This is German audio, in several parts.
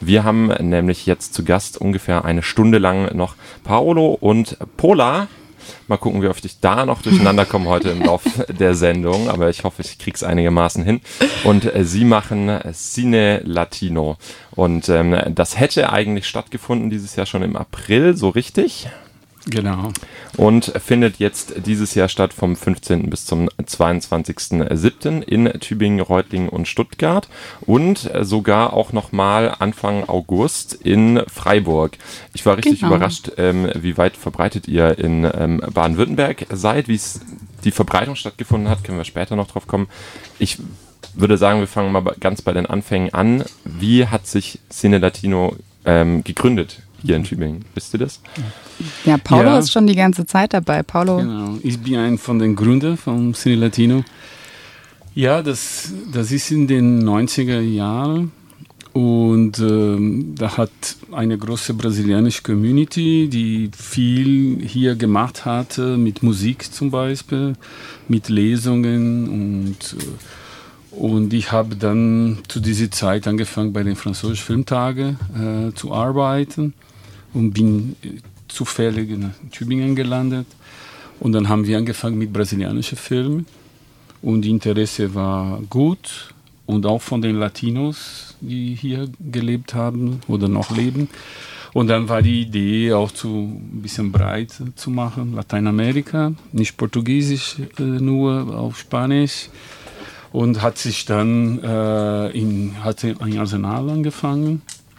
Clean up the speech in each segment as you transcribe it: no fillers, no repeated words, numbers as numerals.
Wir haben nämlich jetzt zu Gast ungefähr eine Stunde lang noch Paolo und Pola. Mal gucken, wie oft ich da noch durcheinander komme heute im Laufe der Sendung, aber ich hoffe, ich krieg's einigermaßen hin. Und sie machen Cine Latino. Und das hätte eigentlich stattgefunden dieses Jahr schon im April, so richtig? Genau. Und findet jetzt dieses Jahr statt vom 15. bis zum 22.07. in Tübingen, Reutlingen und Stuttgart und sogar auch nochmal Anfang August in Freiburg. Ich war richtig überrascht, wie weit verbreitet ihr in Baden-Württemberg seid, wie es die Verbreitung stattgefunden hat, können wir später noch drauf kommen. Ich würde sagen, wir fangen mal ganz bei den Anfängen an. Wie hat sich Cine Latino gegründet hier in Tübingen? Wisst ihr das? Ja, Paolo ist schon die ganze Zeit dabei. Paolo. Genau, ich bin ein von den Gründern von Cine Latino. Ja, das ist in den 90er Jahren und da hat eine große brasilianische Community, die viel hier gemacht hat, mit Musik zum Beispiel, mit Lesungen und ich habe dann zu dieser Zeit angefangen bei den französischen Filmtagen zu arbeiten und bin zufällig in Tübingen gelandet. Und dann haben wir angefangen mit brasilianischen Filmen und die Interesse war gut und auch von den Latinos, die hier gelebt haben oder noch leben. Und dann war die Idee auch ein bisschen breit zu machen, Lateinamerika, nicht Portugiesisch nur, auch Spanisch. Und hat sich dann hatte ein Arsenal angefangen.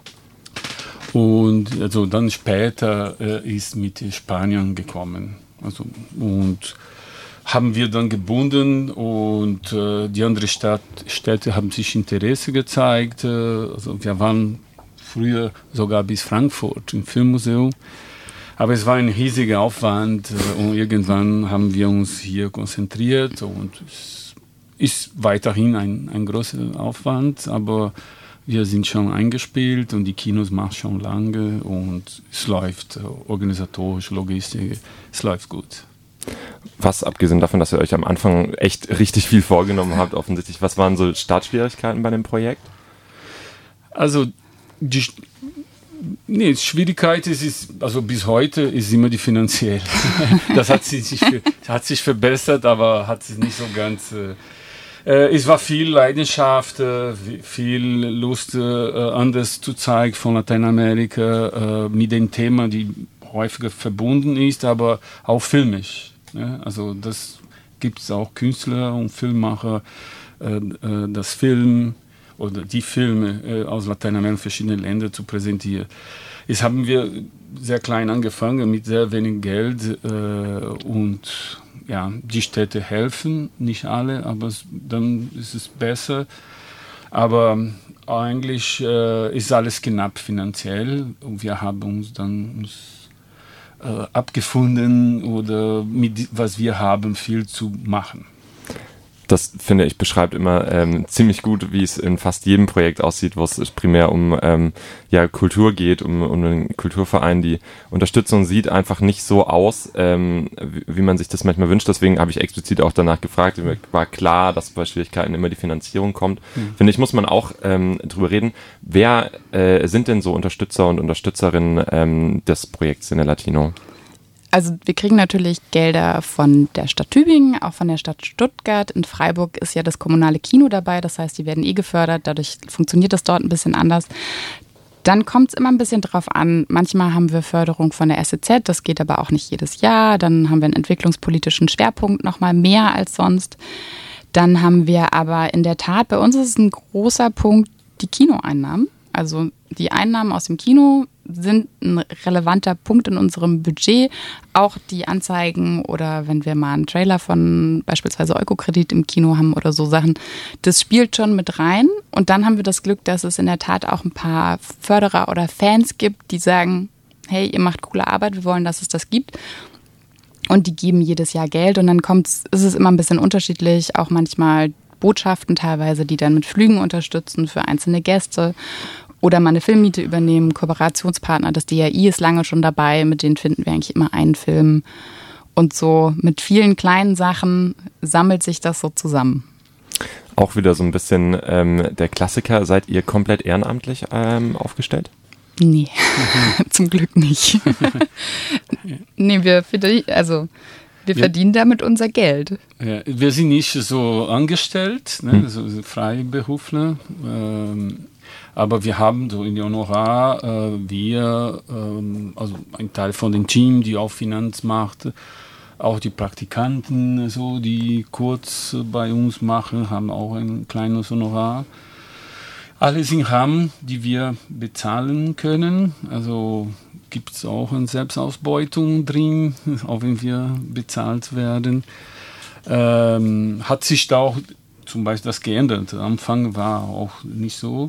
Und also dann später ist mit Spanien gekommen. Also, und haben wir dann gebunden und die anderen Städte haben sich Interesse gezeigt. Also wir waren früher sogar bis Frankfurt im Filmmuseum. Aber es war ein riesiger Aufwand und irgendwann haben wir uns hier konzentriert und es ist weiterhin ein großer Aufwand, aber wir sind schon eingespielt und die Kinos machen schon lange und es läuft organisatorisch, logistisch, es läuft gut. Was, abgesehen davon, dass ihr euch am Anfang echt richtig viel vorgenommen habt, offensichtlich, was waren so Startschwierigkeiten bei dem Projekt? Also die Schwierigkeit ist, also bis heute ist immer die finanzielle. Das hat sich verbessert, aber hat sich nicht so ganz... Es war viel Leidenschaft, viel Lust, anders zu zeigen von Lateinamerika, mit dem Thema, die häufiger verbunden ist, aber auch filmisch. Ja? Also das gibt es auch Künstler und Filmemacher, das Film oder die Filme aus Lateinamerika, verschiedene Länder zu präsentieren. Jetzt haben wir sehr klein angefangen, mit sehr wenig Geld und ja, die Städte helfen, nicht alle, aber dann ist es besser. Aber eigentlich ist alles knapp finanziell und wir haben uns dann abgefunden oder mit was wir haben, viel zu machen. Das, finde ich, beschreibt immer ziemlich gut, wie es in fast jedem Projekt aussieht, wo es primär um Kultur geht, um einen Kulturverein. Die Unterstützung sieht einfach nicht so aus, wie man sich das manchmal wünscht. Deswegen habe ich explizit auch danach gefragt. Mir war klar, dass bei Schwierigkeiten immer die Finanzierung kommt. Finde ich, muss man auch drüber reden. Wer sind denn so Unterstützer und Unterstützerinnen des Projekts Cine Latino? Also wir kriegen natürlich Gelder von der Stadt Tübingen, auch von der Stadt Stuttgart. In Freiburg ist ja das kommunale Kino dabei, das heißt, die werden gefördert, dadurch funktioniert das dort ein bisschen anders. Dann kommt es immer ein bisschen drauf an. Manchmal haben wir Förderung von der SEZ, das geht aber auch nicht jedes Jahr. Dann haben wir einen entwicklungspolitischen Schwerpunkt, nochmal mehr als sonst. Dann haben wir aber in der Tat, bei uns ist es ein großer Punkt, die Kinoeinnahmen. Also die Einnahmen aus dem Kino sind ein relevanter Punkt in unserem Budget. Auch die Anzeigen oder wenn wir mal einen Trailer von beispielsweise Eukokredit im Kino haben oder so Sachen, das spielt schon mit rein. Und dann haben wir das Glück, dass es in der Tat auch ein paar Förderer oder Fans gibt, die sagen, hey, ihr macht coole Arbeit, wir wollen, dass es das gibt. Und die geben jedes Jahr Geld und dann ist es immer ein bisschen unterschiedlich, auch manchmal Botschaften teilweise, die dann mit Flügen unterstützen für einzelne Gäste oder mal eine Filmmiete übernehmen, Kooperationspartner, das DAI ist lange schon dabei, mit denen finden wir eigentlich immer einen Film. Und so mit vielen kleinen Sachen sammelt sich das so zusammen. Auch wieder so ein bisschen der Klassiker. Seid ihr komplett ehrenamtlich aufgestellt? Nee, zum Glück nicht. Nee, wir verdienen damit unser Geld. Ja, wir sind nicht so angestellt, ne, so Freiberufler, aber wir haben so in der Honorar, also ein Teil von dem Team, die auch Finanz macht, auch die Praktikanten, so, die kurz bei uns machen, haben auch ein kleines Honorar. Alles in Rahmen, die wir bezahlen können. Also gibt es auch eine Selbstausbeutung drin, auch wenn wir bezahlt werden. Hat sich da auch zum Beispiel das geändert. Am Anfang war auch nicht so.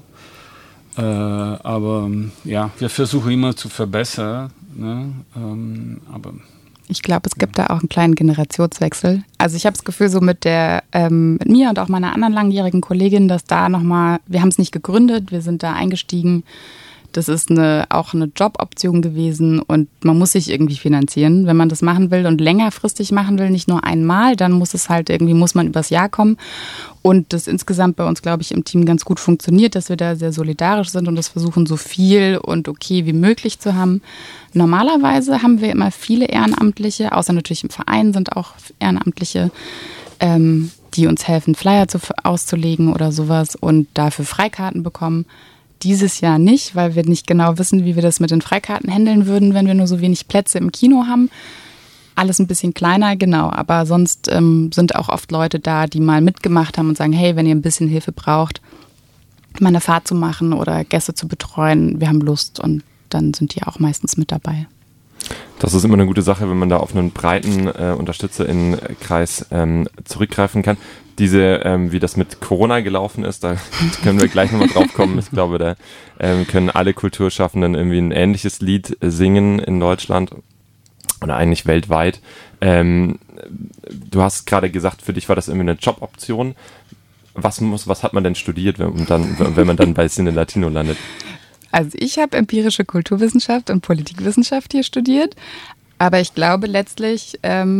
Aber ja, wir versuchen immer zu verbessern. Ne? Aber ich glaube, es gibt da auch einen kleinen Generationswechsel. Also ich habe das Gefühl, so mit mir und auch meiner anderen langjährigen Kollegin, dass da nochmal, wir haben es nicht gegründet, wir sind da eingestiegen. Das ist auch eine Joboption gewesen und man muss sich irgendwie finanzieren, wenn man das machen will und längerfristig machen will, nicht nur einmal, dann muss man übers Jahr kommen. Und das insgesamt bei uns, glaube ich, im Team ganz gut funktioniert, dass wir da sehr solidarisch sind und das versuchen, so viel und okay wie möglich zu haben. Normalerweise haben wir immer viele Ehrenamtliche, außer natürlich im Verein sind auch Ehrenamtliche, die uns helfen, Flyer auszulegen oder sowas und dafür Freikarten bekommen. Dieses Jahr nicht, weil wir nicht genau wissen, wie wir das mit den Freikarten handeln würden, wenn wir nur so wenig Plätze im Kino haben. Alles ein bisschen kleiner, genau. Aber sonst sind auch oft Leute da, die mal mitgemacht haben und sagen, hey, wenn ihr ein bisschen Hilfe braucht, mal eine Fahrt zu machen oder Gäste zu betreuen, wir haben Lust und dann sind die auch meistens mit dabei. Das ist immer eine gute Sache, wenn man da auf einen breiten UnterstützerInnenkreis zurückgreifen kann. Wie das mit Corona gelaufen ist, da können wir gleich nochmal drauf kommen. Ich glaube, da können alle Kulturschaffenden irgendwie ein ähnliches Lied singen in Deutschland oder eigentlich weltweit. Du hast gerade gesagt, für dich war das irgendwie eine Joboption. Was hat man denn studiert, wenn man dann bei Cine Latino landet? Also ich habe empirische Kulturwissenschaft und Politikwissenschaft hier studiert, aber ich glaube letztlich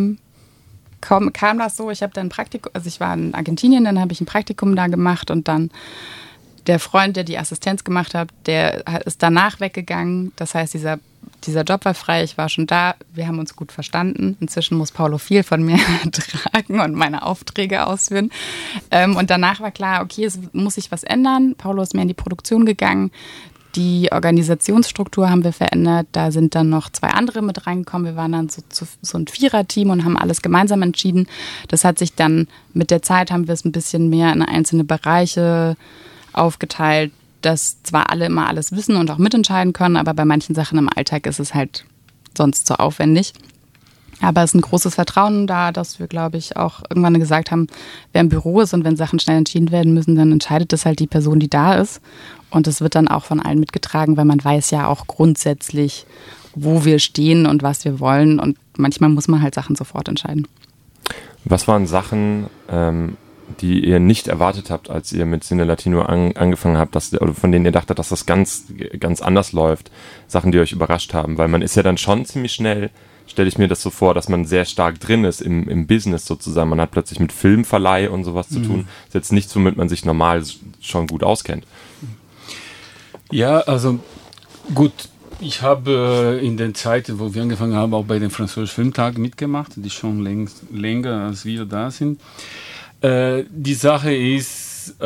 kam das so, ich habe dann ich war in Argentinien, dann habe ich ein Praktikum da gemacht und dann der Freund, der die Assistenz gemacht hat, der ist danach weggegangen. Das heißt, dieser Job war frei, ich war schon da, wir haben uns gut verstanden. Inzwischen muss Paulo viel von mir tragen und meine Aufträge ausführen. Und danach war klar, okay, es muss sich was ändern. Paulo ist mehr in die Produktion gegangen. Die Organisationsstruktur haben wir verändert. Da sind dann noch 2 andere mit reingekommen. Wir waren dann so ein Viererteam und haben alles gemeinsam entschieden. Das hat sich dann mit der Zeit, haben wir es ein bisschen mehr in einzelne Bereiche aufgeteilt, dass zwar alle immer alles wissen und auch mitentscheiden können, aber bei manchen Sachen im Alltag ist es halt sonst zu aufwendig. Aber es ist ein großes Vertrauen da, dass wir, glaube ich, auch irgendwann gesagt haben, wer im Büro ist und wenn Sachen schnell entschieden werden müssen, dann entscheidet das halt die Person, die da ist. Und es wird dann auch von allen mitgetragen, weil man weiß ja auch grundsätzlich, wo wir stehen und was wir wollen. Und manchmal muss man halt Sachen sofort entscheiden. Was waren Sachen, die ihr nicht erwartet habt, als ihr mit Cine Latino angefangen habt, oder von denen ihr dachtet, dass das ganz, ganz anders läuft? Sachen, die euch überrascht haben? Weil man ist ja dann schon ziemlich schnell, stelle ich mir das so vor, dass man sehr stark drin ist im Business sozusagen. Man hat plötzlich mit Filmverleih und sowas zu tun. Das ist jetzt nichts, womit man sich normal schon gut auskennt. Ja, also gut, ich habe in den Zeiten, wo wir angefangen haben, auch bei den französischen Filmtagen mitgemacht, die schon länger als wir da sind. Die Sache ist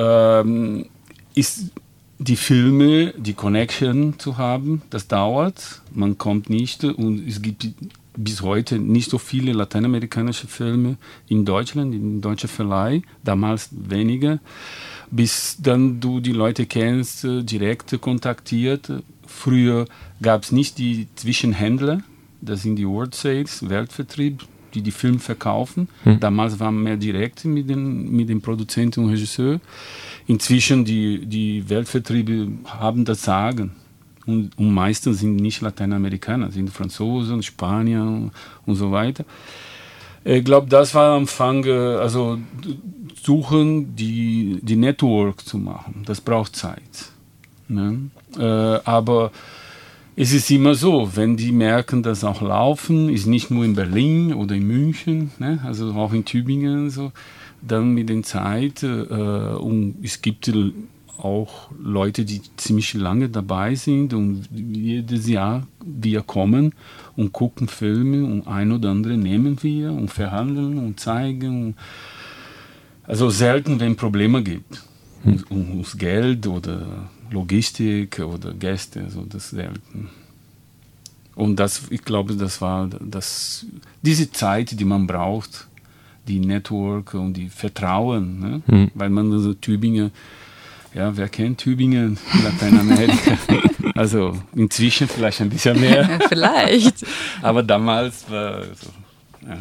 die Filme, die Connection zu haben, das dauert, man kommt nicht und es gibt bis heute nicht so viele lateinamerikanische Filme in Deutschland, in deutscher Verleih, damals weniger, bis dann du die Leute kennst, direkt kontaktiert. Früher gab es nicht die Zwischenhändler, das sind die Word Sales, Weltvertrieb, die Filme verkaufen. Damals waren wir direkt mit den Produzenten und Regisseur. Inzwischen die Weltvertriebe haben das Sagen. Und meistens sind nicht Lateinamerikaner, sind Franzosen, Spanier und so weiter. Ich glaube, das war am Anfang, also suchen, die Network zu machen. Das braucht Zeit. Ne? Aber es ist immer so, wenn die merken, dass auch Laufen ist nicht nur in Berlin oder in München, ne? Also auch in Tübingen so. dann mit der Zeit, und es gibt auch Leute, die ziemlich lange dabei sind und jedes Jahr wir kommen und gucken Filme und ein oder andere nehmen wir und verhandeln und zeigen. Also selten, wenn Probleme gibt. Ums Geld oder Logistik oder Gäste, also das selten. Und ich glaube, das war diese Zeit, die man braucht, die Network und die Vertrauen, ne? Weil man also Tübingen, ja, wer kennt Tübingen in Lateinamerika? Also inzwischen vielleicht ein bisschen mehr. Ja, vielleicht. Aber damals war so, ja.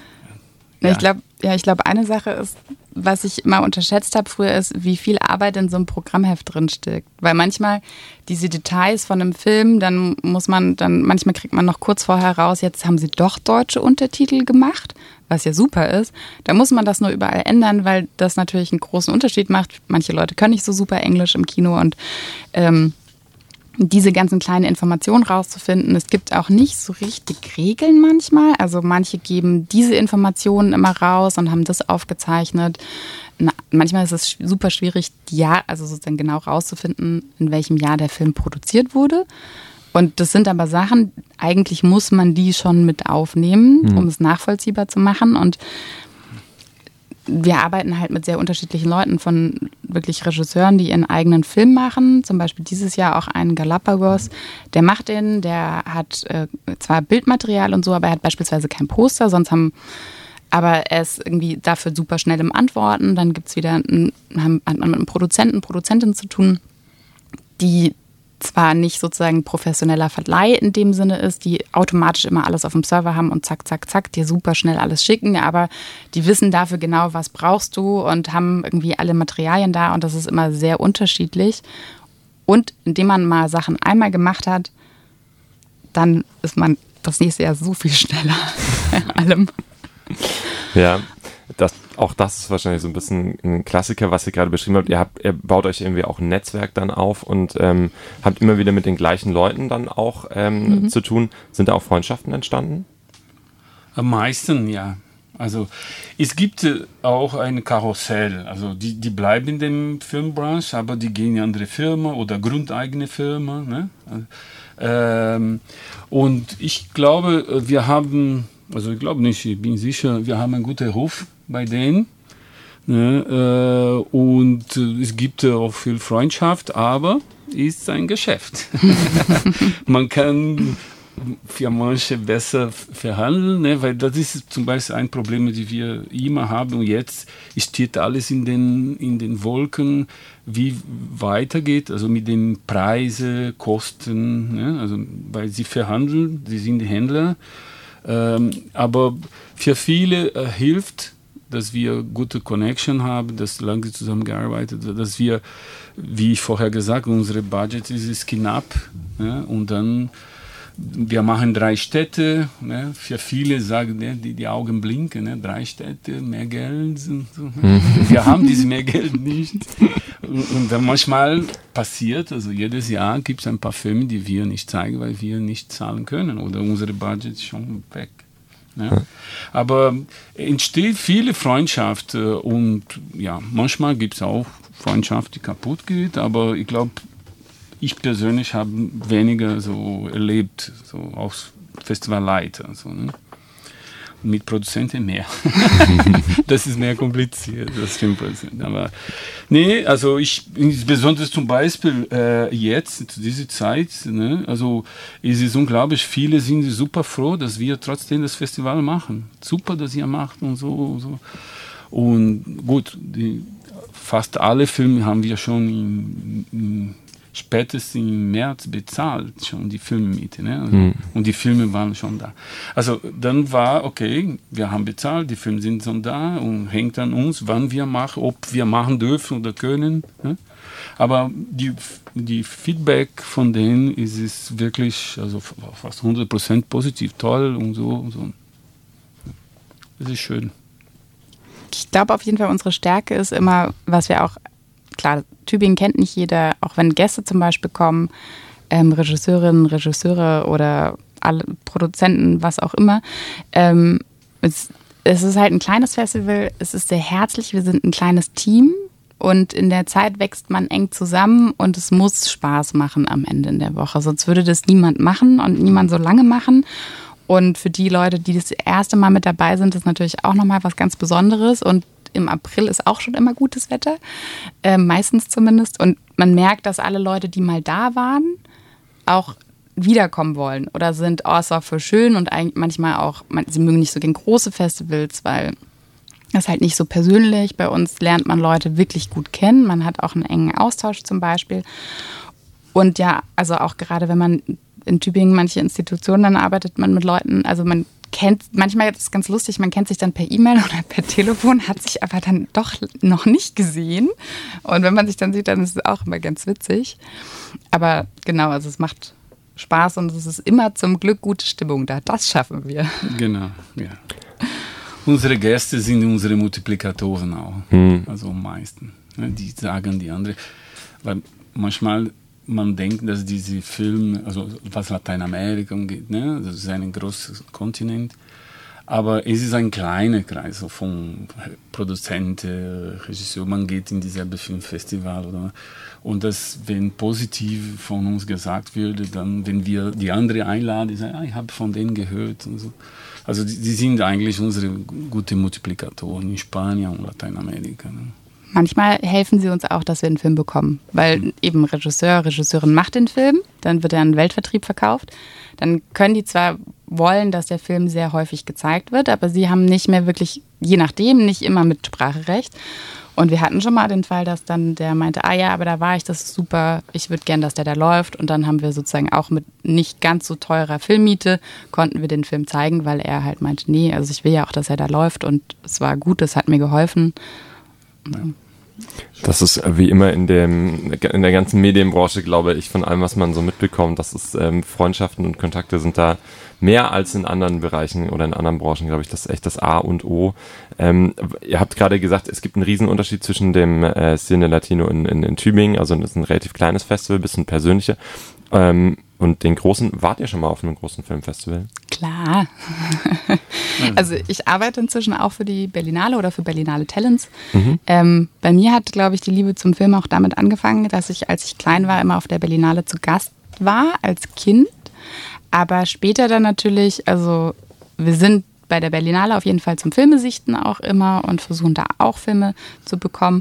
Ich glaube, eine Sache ist, was ich immer unterschätzt habe früher, ist, wie viel Arbeit in so einem Programmheft drin steckt. Weil manchmal diese Details von einem Film, manchmal kriegt man noch kurz vorher raus, jetzt haben sie doch deutsche Untertitel gemacht, was ja super ist. Da muss man das nur überall ändern, weil das natürlich einen großen Unterschied macht. Manche Leute können nicht so super Englisch im Kino und diese ganzen kleinen Informationen rauszufinden. Es gibt auch nicht so richtig Regeln manchmal. Also manche geben diese Informationen immer raus und haben das aufgezeichnet. Manchmal ist es super schwierig, also sozusagen genau rauszufinden, in welchem Jahr der Film produziert wurde. Und das sind aber Sachen, eigentlich muss man die schon mit aufnehmen, um es nachvollziehbar zu machen. Und wir arbeiten halt mit sehr unterschiedlichen Leuten, von wirklich Regisseuren, die ihren eigenen Film machen. Zum Beispiel dieses Jahr auch einen Galapagos. Der macht den, der hat zwar Bildmaterial und so, aber er hat beispielsweise kein Poster, aber er ist irgendwie dafür super schnell im Antworten. Dann gibt's wieder, hat man mit einem Produzentin zu tun, die zwar nicht sozusagen professioneller Verleih in dem Sinne ist, die automatisch immer alles auf dem Server haben und zack, zack, zack, dir super schnell alles schicken, aber die wissen dafür genau, was brauchst du und haben irgendwie alle Materialien da und das ist immer sehr unterschiedlich. Und indem man mal Sachen einmal gemacht hat, dann ist man das nächste Jahr so viel schneller bei allem. Ja, auch das ist wahrscheinlich so ein bisschen ein Klassiker, was ihr gerade beschrieben habt. Ihr baut euch irgendwie auch ein Netzwerk dann auf und habt immer wieder mit den gleichen Leuten dann auch zu tun. Sind da auch Freundschaften entstanden? Am meisten, ja. Also es gibt auch ein Karussell. Also die bleiben in der Filmbranche, aber die gehen in andere Firma oder grundeigene Firma. Ne? Und ich glaube, ich bin sicher, wir haben einen guten Ruf bei denen. Ne? Und es gibt auch viel Freundschaft, aber ist ein Geschäft. Man kann für manche besser verhandeln, ne? Weil das ist zum Beispiel ein Problem, das wir immer haben. Und jetzt steht alles in den Wolken, wie weitergeht, also mit den Preisen, Kosten. Ne? Also, weil sie verhandeln, sie sind die Händler. Aber für viele hilft, dass wir gute Connection haben, dass lange zusammengearbeitet, dass wir, wie ich vorher gesagt habe, unsere Budget ist knapp. Ja, und dann, wir machen 3 Städte. Ne, für viele sagen, ne, die Augen blinken, ne, 3 Städte, mehr Geld. Und so. Wir haben dieses mehr Geld nicht. Und dann manchmal passiert, also jedes Jahr gibt es ein paar Filme, die wir nicht zeigen, weil wir nicht zahlen können oder unsere Budget ist schon weg. Ja. Aber entsteht viele Freundschaft und ja, manchmal gibt es auch Freundschaft, die kaputt geht, aber ich glaube, ich persönlich habe weniger so erlebt, so als Festivalleiter. So, ne? Mit Produzenten mehr. Das ist mehr kompliziert, das stimmt. Aber nee, also besonders zum Beispiel jetzt, zu dieser Zeit, ne, also es ist unglaublich, viele sind super froh, dass wir trotzdem das Festival machen. Super, dass ihr macht und so. Und gut, fast alle Filme haben wir schon spätestens im März bezahlt, schon die Filmmiete. Ne? Also, und die Filme waren schon da. Also dann war, okay, wir haben bezahlt, die Filme sind schon da und hängt an uns, wann wir machen, ob wir machen dürfen oder können. Ne? Aber die Feedback von denen ist es wirklich, also fast 100% positiv, toll und so. Das ist schön. Ich glaube auf jeden Fall, unsere Stärke ist immer, was wir auch, klar, Tübingen kennt nicht jeder, auch wenn Gäste zum Beispiel kommen, Regisseurinnen, Regisseure oder alle Produzenten, was auch immer. es ist halt ein kleines Festival, es ist sehr herzlich, wir sind ein kleines Team und in der Zeit wächst man eng zusammen und es muss Spaß machen am Ende in der Woche, sonst würde das niemand machen und niemand so lange machen. Und für die Leute, die das erste Mal mit dabei sind, ist natürlich auch nochmal was ganz Besonderes. Und im April ist auch schon immer gutes Wetter, meistens zumindest. Und man merkt, dass alle Leute, die mal da waren, auch wiederkommen wollen oder sind, oh, es war voll schön und manchmal auch, sie mögen nicht so gern große Festivals, weil das ist halt nicht so persönlich. Bei uns lernt man Leute wirklich gut kennen. Man hat auch einen engen Austausch zum Beispiel. Und ja, also auch gerade wenn man in Tübingen manche Institutionen, dann arbeitet man mit Leuten, also man kennt, manchmal ist es ganz lustig, man kennt sich dann per E-Mail oder per Telefon, hat sich aber dann doch noch nicht gesehen. Und wenn man sich dann sieht, dann ist es auch immer ganz witzig. Aber genau, also es macht Spaß und es ist immer zum Glück gute Stimmung da. Das schaffen wir. Genau, ja. Unsere Gäste sind unsere Multiplikatoren auch, also am meisten. Die sagen die andere, weil manchmal man denkt, dass diese Filme, also was Lateinamerika angeht, ne, das ist ein großes Kontinent, aber es ist ein kleiner Kreis so von Produzenten, Regisseur, man geht in dieselbe Filmfestival oder, und das, wenn positiv von uns gesagt würde, dann, wenn wir die andere einladen, sagen, ich habe von denen gehört und so. Also die sind eigentlich unsere guten Multiplikatoren in Spanien und Lateinamerika. Ne? Manchmal helfen sie uns auch, dass wir einen Film bekommen, weil eben Regisseurin macht den Film, dann wird er in den Weltvertrieb verkauft. Dann können die zwar wollen, dass der Film sehr häufig gezeigt wird, aber sie haben nicht mehr wirklich, je nachdem, nicht immer Mitspracherecht. Und wir hatten schon mal den Fall, dass dann der meinte, ja, aber da war ich, das ist super, ich würde gern, dass der da läuft. Und dann haben wir sozusagen auch mit nicht ganz so teurer Filmmiete, konnten wir den Film zeigen, weil er halt meinte, nee, also ich will ja auch, dass er da läuft und es war gut, es hat mir geholfen. Ja. Das ist wie immer in der ganzen Medienbranche, glaube ich, von allem, was man so mitbekommt, dass es Freundschaften und Kontakte sind da mehr als in anderen Bereichen oder in anderen Branchen, glaube ich, das ist echt das A und O. Ihr habt gerade gesagt, es gibt einen riesen Unterschied zwischen dem Cine Latino in Tübingen, also das ist ein relativ kleines Festival, ein bisschen persönlicher, und den großen, wart ihr schon mal auf einem großen Filmfestival? Klar. Also ich arbeite inzwischen auch für die Berlinale oder für Berlinale Talents. Bei mir hat, glaube ich, die Liebe zum Film auch damit angefangen, dass ich, als ich klein war, immer auf der Berlinale zu Gast war, als Kind. Aber später dann natürlich, also wir sind bei der Berlinale auf jeden Fall zum Filmesichten auch immer und versuchen da auch Filme zu bekommen.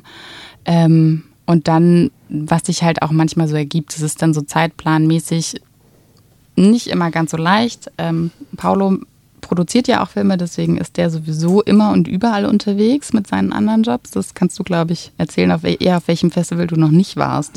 Und dann, was sich halt auch manchmal so ergibt, das ist dann so zeitplanmäßig nicht immer ganz so leicht. Paolo produziert ja auch Filme, deswegen ist der sowieso immer und überall unterwegs mit seinen anderen Jobs. Das kannst du, glaube ich, erzählen, auf welchem Festival du noch nicht warst.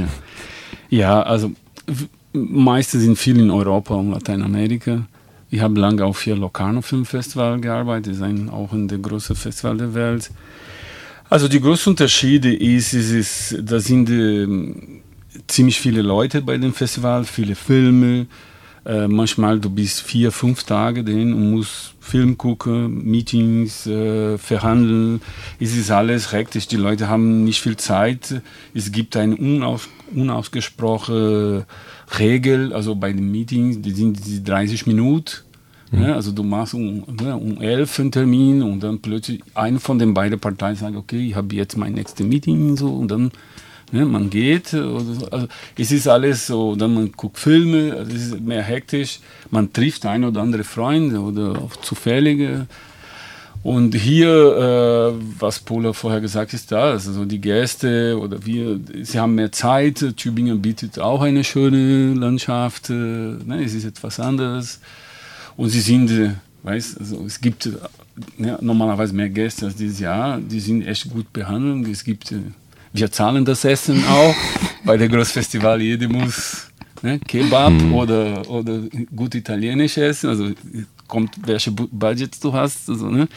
Ja, also meistens sind viele in Europa und Lateinamerika. Ich habe lange auf hier Locarno Filmfestival gearbeitet, das ist auch ein der größten Festival der Welt. Also die größten Unterschiede ist, da sind ziemlich viele Leute bei dem Festival, viele Filme. Manchmal du bist 4-5 Tage drin und musst Film gucken, Meetings, verhandeln. Es ist alles hektisch, die Leute haben nicht viel Zeit. Es gibt eine unausgesprochene Regel, also bei den Meetings, die sind die 30 Minuten. Ja, also du machst um 11 einen Termin und dann plötzlich eine von den beiden Parteien sagt, okay, ich habe jetzt mein nächstes Meeting und so, und dann man geht, oder so. Also es ist alles so, dann man guckt Filme, also es ist mehr hektisch, man trifft ein oder andere Freunde oder auch zufällige. Und hier, was Paula vorher gesagt hat, ist das, also die Gäste oder sie haben mehr Zeit, Tübingen bietet auch eine schöne Landschaft, es ist etwas anderes. Und sie sind, also es gibt normalerweise mehr Gäste als dieses Jahr, die sind echt gut behandelt. Es gibt, wir zahlen das Essen auch, bei der Großfestival jeder muss Kebab oder gut italienisch essen, also kommt, welche Budget du hast.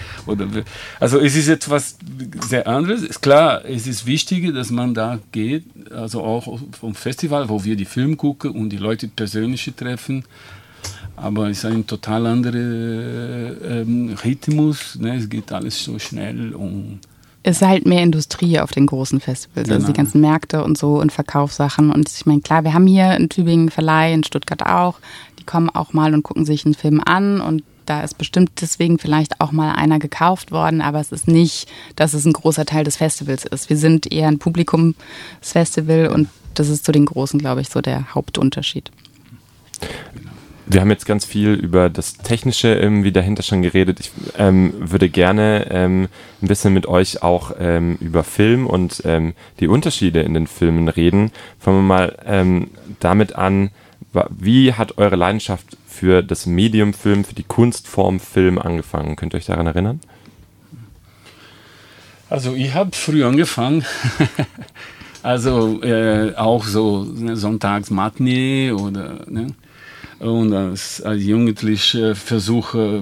Also es ist etwas sehr anderes. Ist klar, es ist wichtig, dass man da geht, also auch vom Festival, wo wir die Filme gucken und die Leute persönlich treffen. Aber es ist ein total anderer Rhythmus. Es geht alles so schnell. Es ist halt mehr Industrie auf den großen Festivals, genau. Also die ganzen Märkte und so und Verkaufssachen. Und ich meine, klar, wir haben hier in Tübingen einen Verleih, in Stuttgart auch. Die kommen auch mal und gucken sich einen Film an und Da ist bestimmt deswegen vielleicht auch mal einer gekauft worden, aber es ist nicht, dass es ein großer Teil des Festivals ist. Wir sind eher ein Publikumsfestival und das ist zu den Großen, glaube ich, so der Hauptunterschied. Wir haben jetzt ganz viel über das Technische irgendwie dahinter schon geredet. Ich würde gerne ein bisschen mit euch auch über Film und die Unterschiede in den Filmen reden. Fangen wir mal damit an, wie hat eure Leidenschaft für das Medium Film, für die Kunstform Film angefangen? Könnt ihr euch daran erinnern? Also ich habe früh angefangen. Also auch so Sonntagsmatinee oder... Ne? Und als Jugendlicher versuche,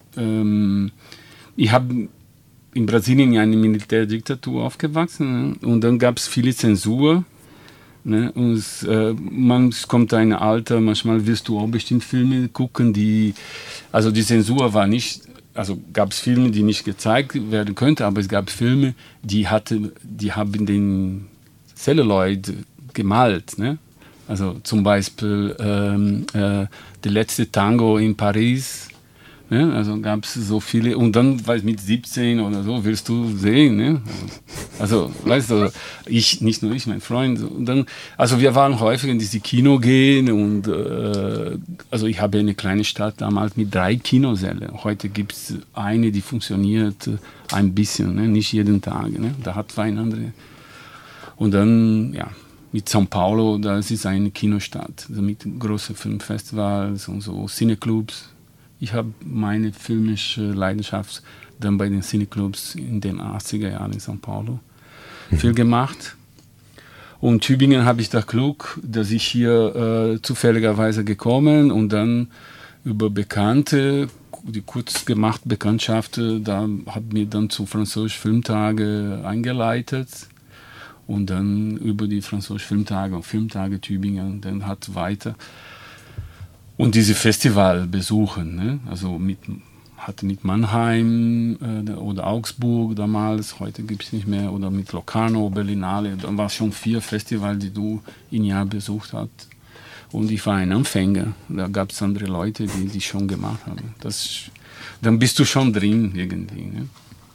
ich habe in Brasilien ja eine Militärdiktatur aufgewachsen, ne? Und dann gab es viele Zensur. Ne? Und man kommt ein Alter, manchmal wirst du auch bestimmt Filme gucken, also die Zensur war nicht, also gab es Filme, die nicht gezeigt werden könnten, aber es gab Filme, die haben den Celluloid gemalt, ne? Also zum Beispiel der letzte Tango in Paris, ne? Also gab es so viele, und dann mit 17 oder so willst du sehen, ne? Also weißt du, nicht nur ich, mein Freund, und dann, also wir waren häufig in diese Kino gehen und also ich habe eine kleine Stadt damals mit 3 Kinosälen. Heute gibt es eine, die funktioniert ein bisschen, ne? Nicht jeden Tag, ne? Da hat eine andere. Und dann, ja, mit São Paulo, das ist eine Kinostadt, also mit großen Filmfestivals und so Cineclubs. Ich habe meine filmische Leidenschaft dann bei den Cineclubs in den 80er Jahren in São Paulo viel gemacht. Und Tübingen habe ich das Glück, dass ich hier zufälligerweise gekommen und dann über Bekannte, die kurz gemacht Bekanntschaft, da hat mir dann zu französischen Filmtage eingeleitet. Und dann über die französischen Filmtage und Filmtage Tübingen, dann hat weiter. Und diese Festival besuchen, ne? Also hatte mit Mannheim oder Augsburg damals, heute gibt es nicht mehr, oder mit Locarno, Berlinale, dann war es schon 4 Festivals, die du im Jahr besucht hast. Und ich war ein Anfänger, da gab es andere Leute, die schon gemacht haben. Dann bist du schon drin irgendwie, ne?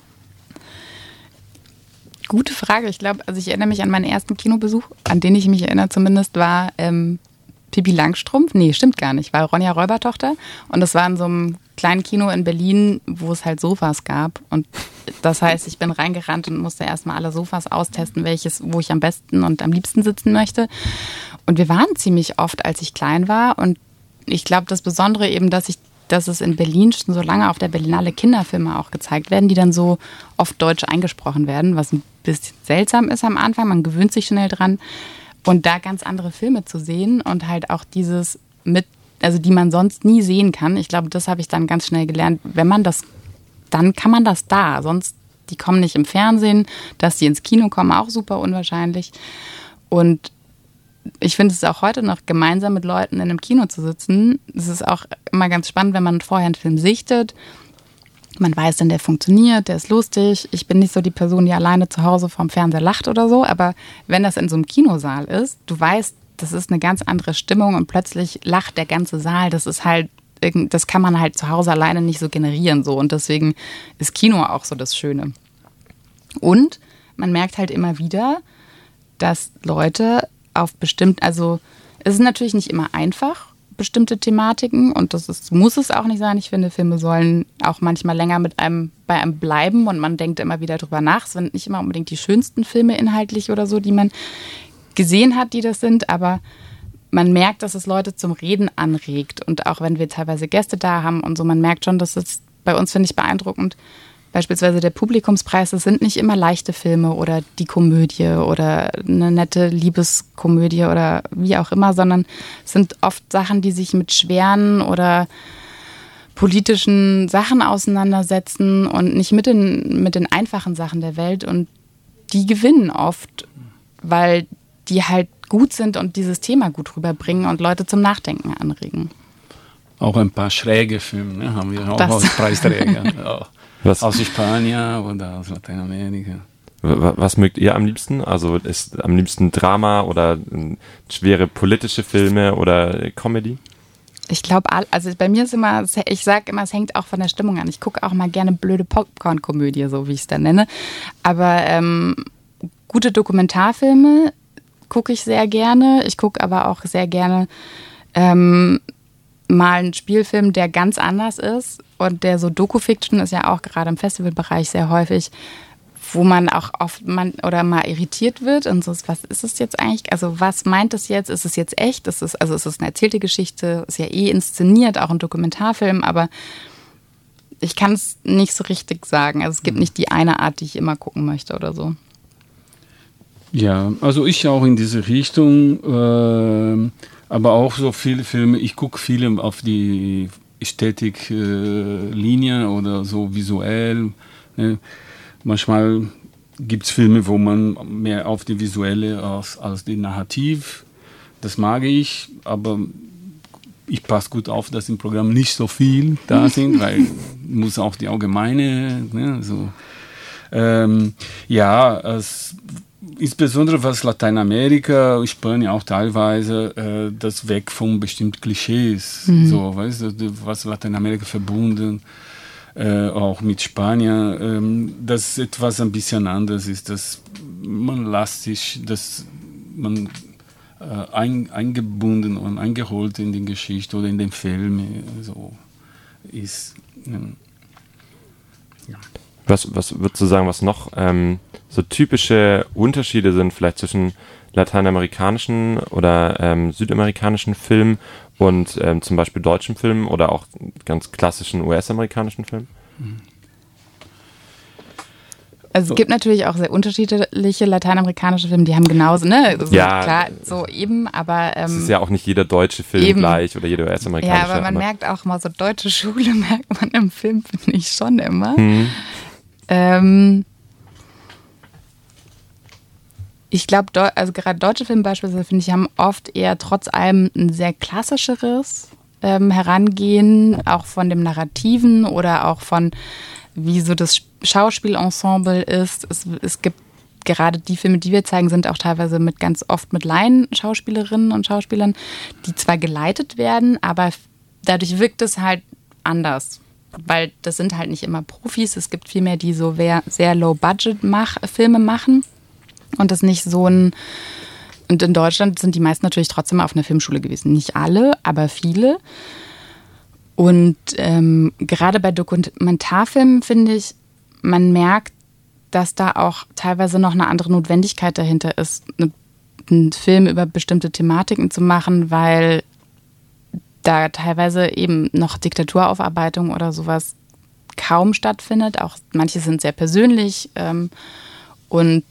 Gute Frage. Ich glaube, also ich erinnere mich an meinen ersten Kinobesuch, an den ich mich erinnere zumindest, war Pippi Langstrumpf. Nee, stimmt gar nicht. War Ronja Räubertochter. Und das war in so einem kleinen Kino in Berlin, wo es halt Sofas gab. Und das heißt, ich bin reingerannt und musste erstmal alle Sofas austesten, wo ich am besten und am liebsten sitzen möchte. Und wir waren ziemlich oft, als ich klein war. Und ich glaube, das Besondere eben, dass es in Berlin schon so lange auf der Berlinale Kinderfilme auch gezeigt werden, die dann so oft deutsch eingesprochen werden, was ein bisschen seltsam ist am Anfang. Man gewöhnt sich schnell dran. Und da ganz andere Filme zu sehen und halt auch dieses die man sonst nie sehen kann. Ich glaube, das habe ich dann ganz schnell gelernt. Dann kann man das da. Sonst, die kommen nicht im Fernsehen. Dass die ins Kino kommen, auch super unwahrscheinlich. Und ich finde es auch heute noch, gemeinsam mit Leuten in einem Kino zu sitzen. Es ist auch immer ganz spannend, wenn man vorher einen Film sichtet. Man weiß dann, der funktioniert, der ist lustig. Ich bin nicht so die Person, die alleine zu Hause vorm Fernseher lacht oder so. Aber wenn das in so einem Kinosaal ist, du weißt, das ist eine ganz andere Stimmung und plötzlich lacht der ganze Saal. Das ist halt, das kann man halt zu Hause alleine nicht so generieren. So. Und deswegen ist Kino auch so das Schöne. Und man merkt halt immer wieder, dass Leute also es ist natürlich nicht immer einfach, bestimmte Thematiken, und muss es auch nicht sein. Ich finde, Filme sollen auch manchmal länger bei einem bleiben und man denkt immer wieder drüber nach. Es sind nicht immer unbedingt die schönsten Filme inhaltlich oder so, die man gesehen hat, die das sind, aber man merkt, dass es Leute zum Reden anregt, und auch wenn wir teilweise Gäste da haben und so, man merkt schon, dass es bei uns, finde ich, beeindruckend. Beispielsweise der Publikumspreis, das sind nicht immer leichte Filme oder die Komödie oder eine nette Liebeskomödie oder wie auch immer, sondern es sind oft Sachen, die sich mit schweren oder politischen Sachen auseinandersetzen und nicht mit den einfachen Sachen der Welt, und die gewinnen oft, weil die halt gut sind und dieses Thema gut rüberbringen und Leute zum Nachdenken anregen. Auch ein paar schräge Filme, ne, haben wir auch als Preisträger. Ja. Aus Spanien oder aus Lateinamerika. Was mögt ihr am liebsten? Also ist am liebsten Drama oder schwere politische Filme oder Comedy? Ich glaube, also bei mir ist immer, ich sage immer, es hängt auch von der Stimmung an. Ich gucke auch mal gerne blöde Popcorn-Komödie, so wie ich es dann nenne. Aber gute Dokumentarfilme gucke ich sehr gerne. Ich gucke aber auch sehr gerne mal einen Spielfilm, der ganz anders ist. Und der so Doku-Fiction ist ja auch gerade im Festivalbereich sehr häufig, wo man auch oft mal irritiert wird und so, was ist es jetzt eigentlich? Also was meint es jetzt? Ist es jetzt echt? Ist es eine erzählte Geschichte? Ist ja inszeniert, auch ein Dokumentarfilm, aber ich kann es nicht so richtig sagen. Also es gibt nicht die eine Art, die ich immer gucken möchte oder so. Ja, also ich auch in diese Richtung, aber auch so viele Filme, ich gucke viele auf die Ästhetik-Linie oder so visuell, ne? Manchmal gibt es Filme, wo man mehr auf die visuelle als die Narrativ. Das mag ich, aber ich passe gut auf, dass im Programm nicht so viel da sind, weil muss auch die allgemeine, ne, so. Insbesondere was Lateinamerika, Spanien auch teilweise, das weg von bestimmten Klischees, so, weißt du, was Lateinamerika verbunden auch mit Spanien, dass etwas ein bisschen anders ist, dass man lastig, dass man eingebunden und eingeholt in die Geschichte oder in den Film so ist. Ja. Was würdest du sagen, was noch so typische Unterschiede sind vielleicht zwischen lateinamerikanischen oder südamerikanischen Filmen und zum Beispiel deutschen Filmen oder auch ganz klassischen US-amerikanischen Filmen? Also es gibt natürlich auch sehr unterschiedliche lateinamerikanische Filme, die haben genauso, ne? Also ja, klar, so eben, aber es ist ja auch nicht jeder deutsche Film eben gleich oder jeder US-amerikanische. Ja, aber man merkt auch mal so deutsche Schule, merkt man im Film, finde ich schon immer. Ich glaube, also gerade deutsche Filme beispielsweise, finde ich, haben oft eher trotz allem ein sehr klassischeres Herangehen, auch von dem Narrativen oder auch von, wie so das Schauspielensemble ist. Es gibt gerade die Filme, die wir zeigen, sind auch teilweise ganz oft mit Laien-Schauspielerinnen und Schauspielern, die zwar geleitet werden, aber dadurch wirkt es halt anders. Weil das sind halt nicht immer Profis. Es gibt vielmehr, die so sehr Low-Budget-Filme machen. Und das nicht so und in Deutschland sind die meisten natürlich trotzdem auf einer Filmschule gewesen. Nicht alle, aber viele. Und gerade bei Dokumentarfilmen, finde ich, man merkt, dass da auch teilweise noch eine andere Notwendigkeit dahinter ist, einen Film über bestimmte Thematiken zu machen, weil da teilweise eben noch Diktaturaufarbeitung oder sowas kaum stattfindet. Auch manche sind sehr persönlich und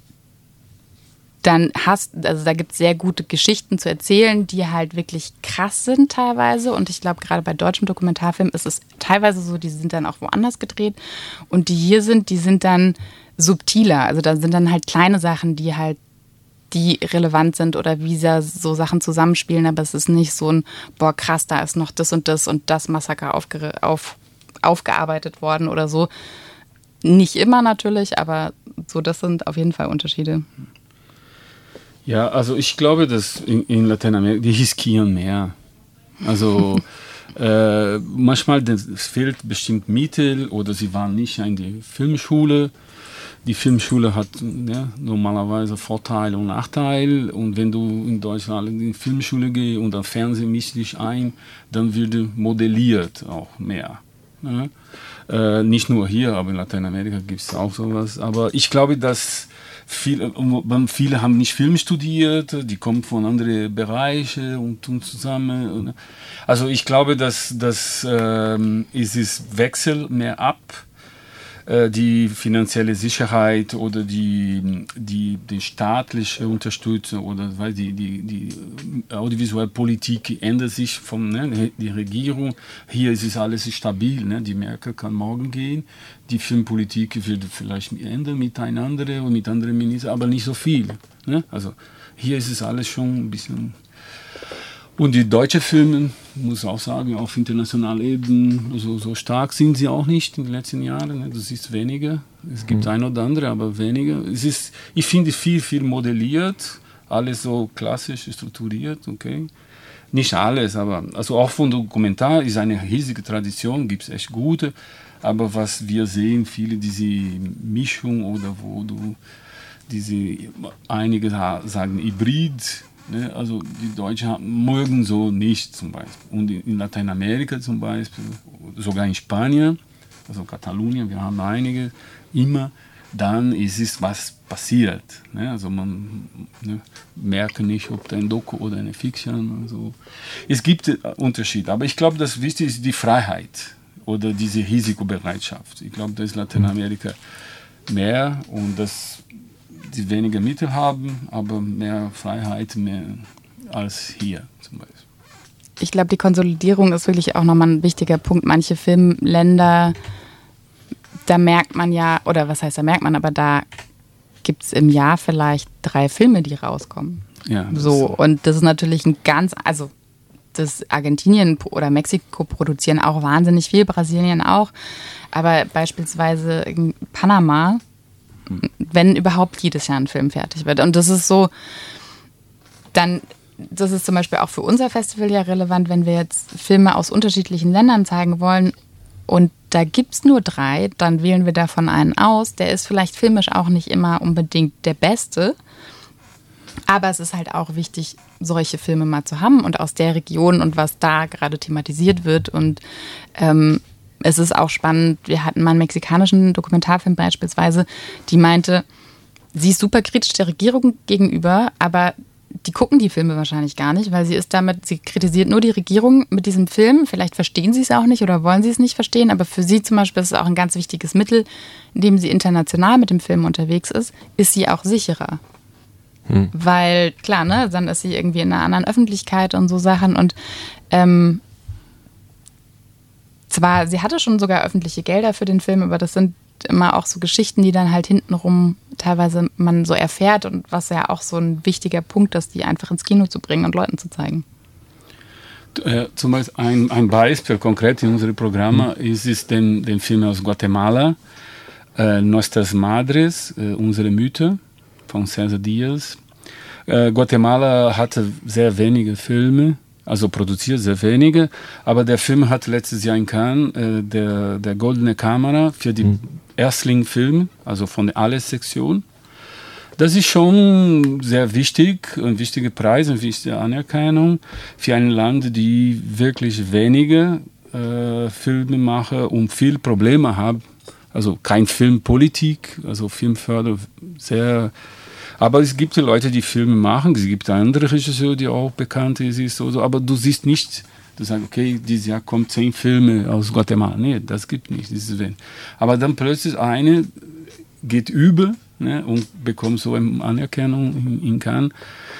dann da gibt es sehr gute Geschichten zu erzählen, die halt wirklich krass sind teilweise. Und ich glaube, gerade bei deutschem Dokumentarfilm ist es teilweise so, die sind dann auch woanders gedreht. Und die hier sind, die sind dann subtiler. Also da sind dann halt kleine Sachen, die relevant sind oder wie so Sachen zusammenspielen. Aber es ist nicht so ein, boah krass, da ist noch das und das Massaker aufgearbeitet worden oder so. Nicht immer natürlich, aber so, das sind auf jeden Fall Unterschiede. Ja, also ich glaube, dass in Lateinamerika, die riskieren mehr. Also manchmal es fehlt bestimmt Mittel oder sie waren nicht in der Filmschule. Die Filmschule hat normalerweise Vorteile und Nachteile. Und wenn du in Deutschland in die Filmschule gehst und am Fernsehen mischst dich ein, dann wird modelliert auch mehr. Ja? Nicht nur hier, aber in Lateinamerika gibt es auch sowas. Aber ich glaube, dass viele haben nicht Film studiert, die kommen von anderen Bereichen und tun zusammen. Also ich glaube, dass es Wechsel mehr ab, die finanzielle Sicherheit oder die staatliche Unterstützung oder weil die audiovisuelle Politik ändert sich die Regierung. Hier ist es alles stabil, ne? Die Merkel kann morgen gehen. Die Filmpolitik wird vielleicht ändern miteinander und mit anderen Ministern, aber nicht so viel. Ne? Also hier ist es alles schon ein bisschen. Und die deutschen Filme, muss auch sagen, auf internationaler Ebene, so stark sind sie auch nicht in den letzten Jahren. Das ist weniger. Es gibt ein oder andere, aber weniger. Ich finde viel modelliert, alles so klassisch strukturiert, okay. Nicht alles, aber also auch von Dokumentar ist eine riesige Tradition, gibt es echt gute. Aber was wir sehen, viele diese Mischung oder wo du einige sagen Hybrid, ne? Also die Deutschen mögen so nicht zum Beispiel. Und in Lateinamerika zum Beispiel, sogar in Spanien, also Katalonien, wir haben einige, immer, dann ist es was passiert. Ne? Also man merkt nicht, ob da ein Doku oder eine Fiction. Also. Es gibt Unterschiede, aber ich glaube, das Wichtige ist die Freiheit oder diese Risikobereitschaft. Ich glaube, da ist Lateinamerika mehr und dass die weniger Mittel haben, aber mehr Freiheit mehr als hier zum Beispiel. Ich glaube, die Konsolidierung ist wirklich auch nochmal ein wichtiger Punkt. Manche Filmländer, da merkt man ja, oder was heißt da merkt man, aber da gibt es im Jahr vielleicht 3 Filme, die rauskommen. Ja, so, und das ist natürlich das Argentinien oder Mexiko produzieren auch wahnsinnig viel, Brasilien auch, aber beispielsweise in Panama, wenn überhaupt jedes Jahr ein Film fertig wird. Und das ist so, das ist zum Beispiel auch für unser Festival ja relevant, wenn wir jetzt Filme aus unterschiedlichen Ländern zeigen wollen und da gibt es nur 3, dann wählen wir davon einen aus. Der ist vielleicht filmisch auch nicht immer unbedingt der beste, aber es ist halt auch wichtig, solche Filme mal zu haben und aus der Region und was da gerade thematisiert wird. Und es ist auch spannend, wir hatten mal einen mexikanischen Dokumentarfilm beispielsweise, die meinte, sie ist super kritisch der Regierung gegenüber, aber die gucken die Filme wahrscheinlich gar nicht, weil sie kritisiert nur die Regierung mit diesem Film. Vielleicht verstehen sie es auch nicht oder wollen sie es nicht verstehen, aber für sie zum Beispiel ist es auch ein ganz wichtiges Mittel, indem sie international mit dem Film unterwegs ist sie auch sicherer. Weil, klar, ne, dann ist sie irgendwie in einer anderen Öffentlichkeit und so Sachen und zwar, sie hatte schon sogar öffentliche Gelder für den Film, aber das sind immer auch so Geschichten, die dann halt hintenrum teilweise man so erfährt und was ja auch so ein wichtiger Punkt ist, die einfach ins Kino zu bringen und Leuten zu zeigen. Zum Beispiel ein Beispiel konkret in unserem Programm ist den Film aus Guatemala, Nuestras Madres, unsere Mütter von César Diaz. Guatemala hatte sehr wenige Filme, also produziert sehr wenige, aber der Film hat letztes Jahr in Cannes der Goldene Kamera für die Erstlingsfilme, also von der Alles-Sektion. Das ist schon sehr wichtig, ein wichtiger Preis, eine wichtige Anerkennung für ein Land, die wirklich wenige Filme machen und viel Probleme haben. Also kein Filmpolitik, also Filmförderung sehr. Aber es gibt Leute, die Filme machen, es gibt andere Regisseure, die auch bekannt sind, aber du siehst nicht, du sagst, okay, dieses Jahr kommen 10 Filme aus Guatemala. Nee, das gibt nicht. Aber dann plötzlich eine geht über, ne, und bekommt so eine Anerkennung in Cannes.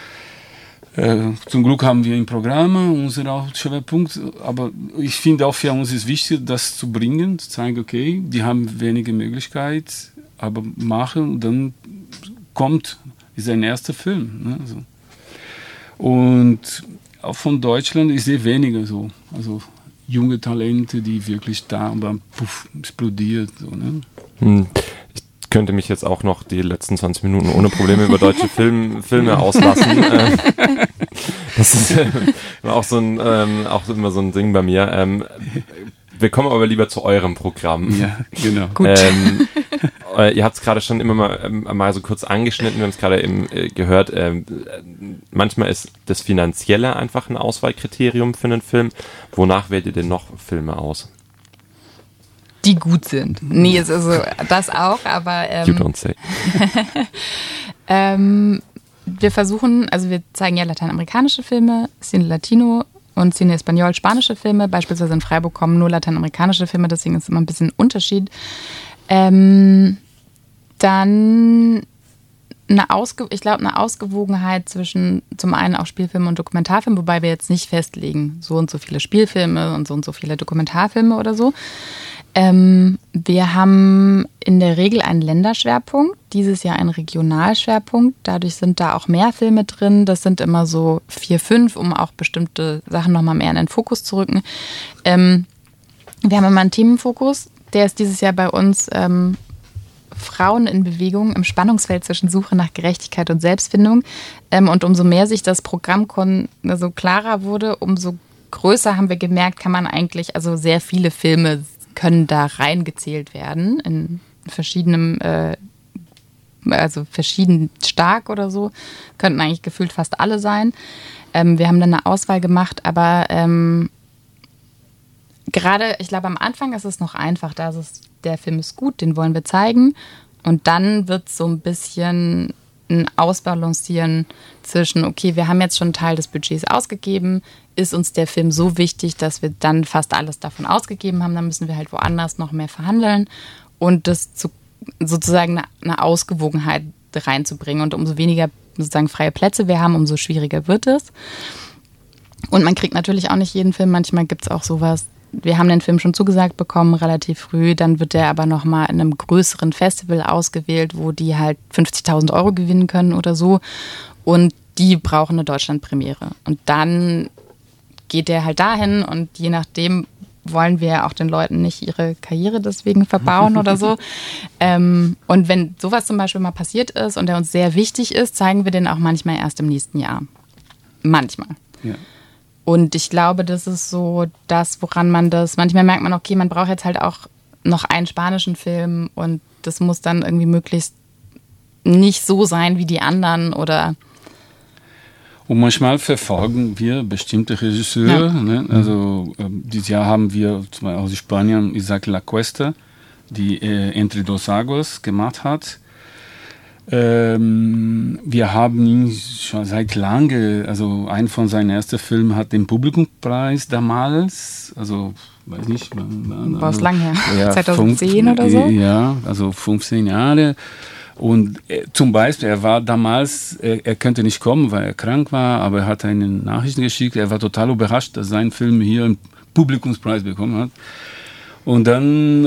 Zum Glück haben wir ein Programm, unser Schwerpunkt, aber ich finde auch für uns ist wichtig, das zu bringen, zu zeigen, okay, die haben wenige Möglichkeiten, aber machen, dann ist ein erster Film. Ne, so. Und auch von Deutschland, ich sehe weniger so, also junge Talente, die wirklich da und dann explodiert. So, ne? Ich könnte mich jetzt auch noch die letzten 20 Minuten ohne Probleme über deutsche Filme auslassen. Das ist auch auch immer so ein Ding bei mir. Wir kommen aber lieber zu eurem Programm. Ja, genau. Gut. Ihr habt es gerade schon immer mal so kurz angeschnitten, wir haben es gerade eben gehört, manchmal ist das Finanzielle einfach ein Auswahlkriterium für einen Film. Wonach wählt ihr denn noch Filme aus? Die gut sind. Nee, es ist so, das auch, aber You don't say. wir versuchen, also wir zeigen ja lateinamerikanische Filme, Cine Latino und Cine Español, spanische Filme. Beispielsweise in Freiburg kommen nur lateinamerikanische Filme, deswegen ist immer ein bisschen Unterschied. Dann eine Ausgewogenheit zwischen zum einen auch Spielfilme und Dokumentarfilme, wobei wir jetzt nicht festlegen, so und so viele Spielfilme und so viele Dokumentarfilme oder so. Wir haben in der Regel einen Länderschwerpunkt, dieses Jahr einen Regionalschwerpunkt. Dadurch sind da auch mehr Filme drin. Das sind immer so 4, 5, um auch bestimmte Sachen nochmal mehr in den Fokus zu rücken. Wir haben immer einen Themenfokus. Der ist dieses Jahr bei uns Frauen in Bewegung im Spannungsfeld zwischen Suche nach Gerechtigkeit und Selbstfindung. Und umso mehr sich das Programm so klarer wurde, umso größer haben wir gemerkt, kann man eigentlich, also sehr viele Filme können da reingezählt werden, in verschiedenem, also verschieden stark oder so, könnten eigentlich gefühlt fast alle sein. Wir haben dann eine Auswahl gemacht, aber gerade, ich glaube, am Anfang ist es noch einfach, der Film ist gut, den wollen wir zeigen. Und dann wird so ein bisschen ein Ausbalancieren zwischen, okay, wir haben jetzt schon einen Teil des Budgets ausgegeben, ist uns der Film so wichtig, dass wir dann fast alles davon ausgegeben haben, dann müssen wir halt woanders noch mehr verhandeln und das sozusagen eine Ausgewogenheit reinzubringen. Und umso weniger sozusagen freie Plätze wir haben, umso schwieriger wird es. Und man kriegt natürlich auch nicht jeden Film, manchmal gibt es auch sowas, wir haben den Film schon zugesagt bekommen, relativ früh, dann wird der aber nochmal in einem größeren Festival ausgewählt, wo die halt 50.000 € gewinnen können oder so und die brauchen eine Deutschlandpremiere. Und dann geht der halt dahin und je nachdem wollen wir auch den Leuten nicht ihre Karriere deswegen verbauen oder so. Und wenn sowas zum Beispiel mal passiert ist und der uns sehr wichtig ist, zeigen wir den auch manchmal erst im nächsten Jahr. Manchmal. Ja. Und ich glaube, das ist so das, woran man das, manchmal merkt man, okay, man braucht jetzt halt auch noch einen spanischen Film und das muss dann irgendwie möglichst nicht so sein wie die anderen oder... Und manchmal verfolgen wir bestimmte Regisseure. Ja. Ne? Also dieses Jahr haben wir zum Beispiel aus Spanien Isaac La Cuesta, die Entre dos Aguas gemacht hat. Wir haben ihn schon seit langem, also ein von seinen ersten Filmen hat den Publikumspreis damals, also weiß nicht. War es lang her? Ja, 2010 oder so? Ja, also 15 Jahre. Und zum Beispiel, er war damals, er könnte nicht kommen, weil er krank war, aber er hat eine Nachricht geschickt, er war total überrascht, dass sein Film hier einen Publikumspreis bekommen hat. Und dann,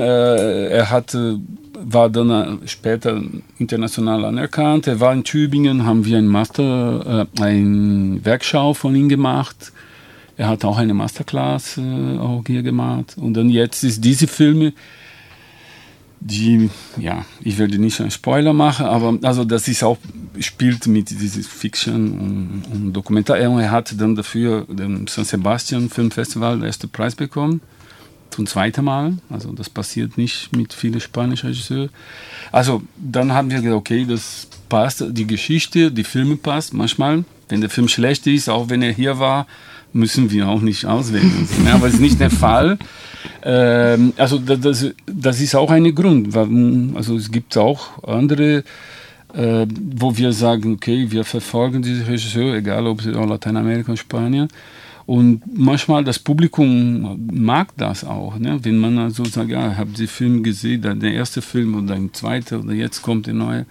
war dann später international anerkannt. Er war in Tübingen, haben wir eine Werkschau von ihm gemacht. Er hat auch eine Masterclass auch hier gemacht. Und dann jetzt ist diese Filme, die, ja, ich werde nicht einen Spoiler machen, aber also das ist auch, spielt mit dieses Fiction und Dokumentar. Er hat dann dafür den San Sebastian Filmfestival den ersten Preis bekommen. Zum zweiten Mal, also das passiert nicht mit vielen spanischen Regisseuren. Also dann haben wir gesagt, okay, das passt, die Geschichte, die Filme passt. Manchmal, wenn der Film schlecht ist, auch wenn er hier war, müssen wir auch nicht auswählen. Aber es ist nicht der Fall. Also das ist auch ein Grund. Also es gibt auch andere, wo wir sagen, okay, wir verfolgen diese Regisseure, egal ob es auch Lateinamerika oder Spanien. Und manchmal das Publikum mag das auch, ne? Wenn man also sagt, ja, ich habe den Film gesehen, der erste Film oder der zweite oder jetzt kommt der neue.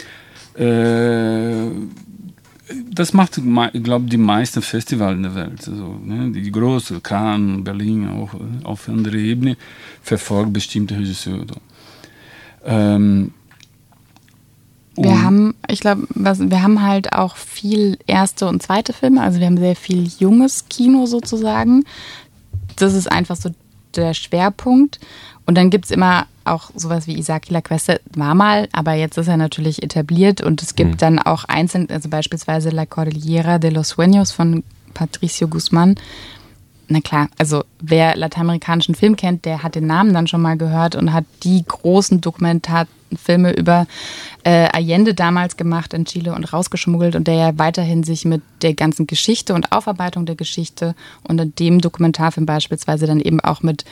Das macht, ich glaube, die meisten Festivals in der Welt. Also, ne? Die großen, Cannes, Berlin, auch auf anderer Ebene, verfolgen bestimmte Regisseure. Wir haben halt auch viel erste und zweite Filme, also wir haben sehr viel junges Kino sozusagen. Das ist einfach so der Schwerpunkt. Und dann gibt es immer auch sowas wie Isaac La Cuesta, war mal, aber jetzt ist er natürlich etabliert und es gibt dann auch einzeln, also beispielsweise La Cordillera de los Sueños von Patricio Guzmán. Na klar, also wer lateinamerikanischen Film kennt, der hat den Namen dann schon mal gehört und hat die großen Dokumentarfilme über Allende damals gemacht in Chile und rausgeschmuggelt und der ja weiterhin sich mit der ganzen Geschichte und Aufarbeitung der Geschichte und in dem Dokumentarfilm beispielsweise dann eben auch mit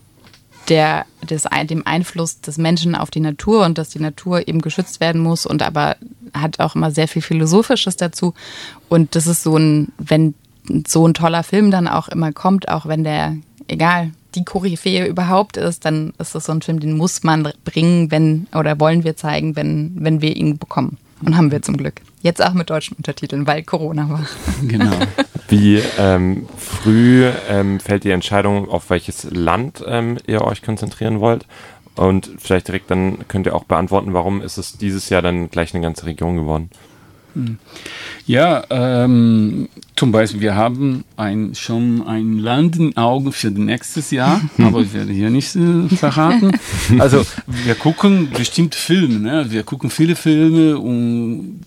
dem Einfluss des Menschen auf die Natur und dass die Natur eben geschützt werden muss und aber hat auch immer sehr viel Philosophisches dazu und das ist wenn so ein toller Film dann auch immer kommt, auch wenn der, egal, die Koryphäe überhaupt ist, dann ist das so ein Film, den muss man bringen, wollen wir zeigen, wenn wir ihn bekommen. Und haben wir zum Glück. Jetzt auch mit deutschen Untertiteln, weil Corona war. Genau. Wie früh fällt die Entscheidung, auf welches Land ihr euch konzentrieren wollt? Und vielleicht direkt dann könnt ihr auch beantworten, warum ist es dieses Jahr dann gleich eine ganze Region geworden? Ja, zum Beispiel, wir haben schon ein Land in Augen für nächstes Jahr, aber ich werde hier nicht verraten. Also wir gucken bestimmt Filme, ne? Wir gucken viele Filme und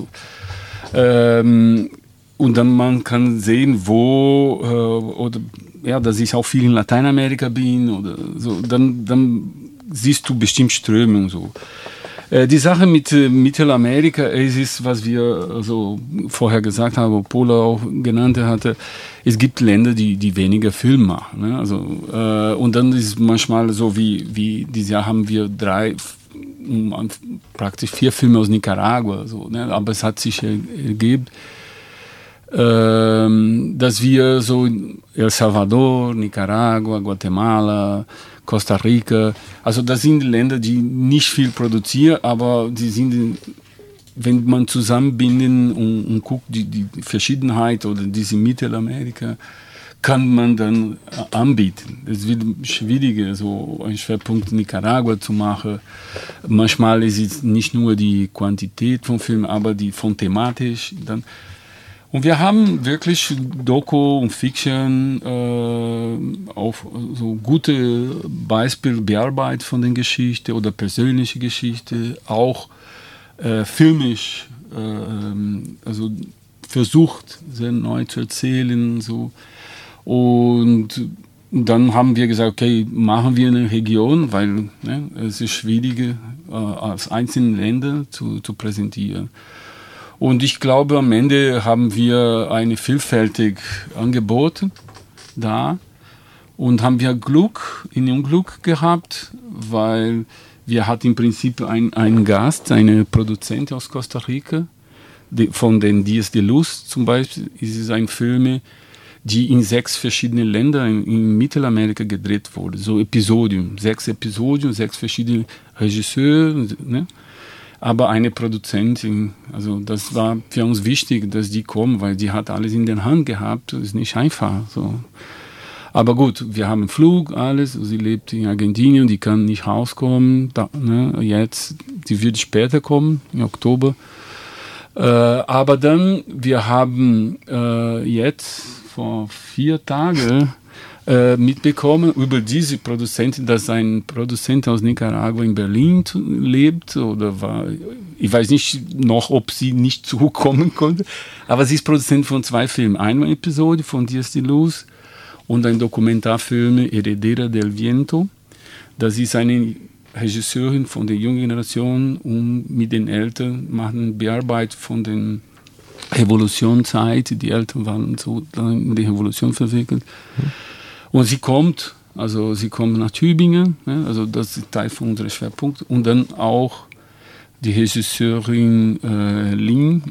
und dann man kann sehen, wo oder ja, dass ich auch viel in Lateinamerika bin oder so, dann siehst du bestimmt Strömungen so. Die Sache mit Mittelamerika, es ist, was wir also vorher gesagt haben, wo Paula auch genannt hatte, es gibt Länder, die weniger Film machen. Ne? Also, und dann ist manchmal so, wie dieses Jahr haben wir praktisch 4 Filme aus Nicaragua, so, ne? Aber es hat sich ergeben, dass wir so El Salvador, Nicaragua, Guatemala, Costa Rica, also das sind Länder, die nicht viel produzieren, aber die sind, wenn man zusammenbinden und guckt, die Verschiedenheit oder diese Mittelamerika, kann man dann anbieten. Es wird schwieriger, so einen Schwerpunkt Nicaragua zu machen. Manchmal ist es nicht nur die Quantität von Filmen, aber die von thematisch dann. Und wir haben wirklich Doku und Fiction auf so gute Beispiele, Bearbeitung von den Geschichten oder persönliche Geschichte, auch filmisch, also versucht, sehr neu zu erzählen. So. Und dann haben wir gesagt, okay, machen wir eine Region, weil es ist schwieriger, als einzelne Länder zu präsentieren. Und ich glaube, am Ende haben wir eine vielfältig Angebot da und haben wir Glück in Unglück gehabt, weil wir hatten im Prinzip einen Gast, eine Produzentin aus Costa Rica, von den Dias de Luz zum Beispiel, ist es ein Film, die in 6 verschiedenen Ländern in Mittelamerika gedreht wurde, so Episodien, 6 Episodien, 6 verschiedene Regisseure, ne? Aber eine Produzentin, also das war für uns wichtig, dass die kommen, weil die hat alles in der Hand gehabt, das ist nicht einfach. So. Aber gut, wir haben einen Flug, alles, sie lebt in Argentinien, die kann nicht rauskommen, jetzt, die wird später kommen, im Oktober. Aber dann, wir haben jetzt vor 4 Tagen mitbekommen über diese Produzentin, dass ein Produzent aus Nicaragua in Berlin lebt oder war, ich weiß nicht noch, ob sie nicht zukommen konnte, aber sie ist Produzent von 2 Filmen, eine Episode von Dias de Luz und ein Dokumentarfilm Heredera del Viento. Das ist eine Regisseurin von der jungen Generation und mit den Eltern machen Bearbeitung von den Revolutionszeit, die Eltern waren so in die Revolution verwickelt. Und sie kommt nach Tübingen, ne? Also das ist Teil von unserem Schwerpunkt. Und dann auch die Regisseurin Lynn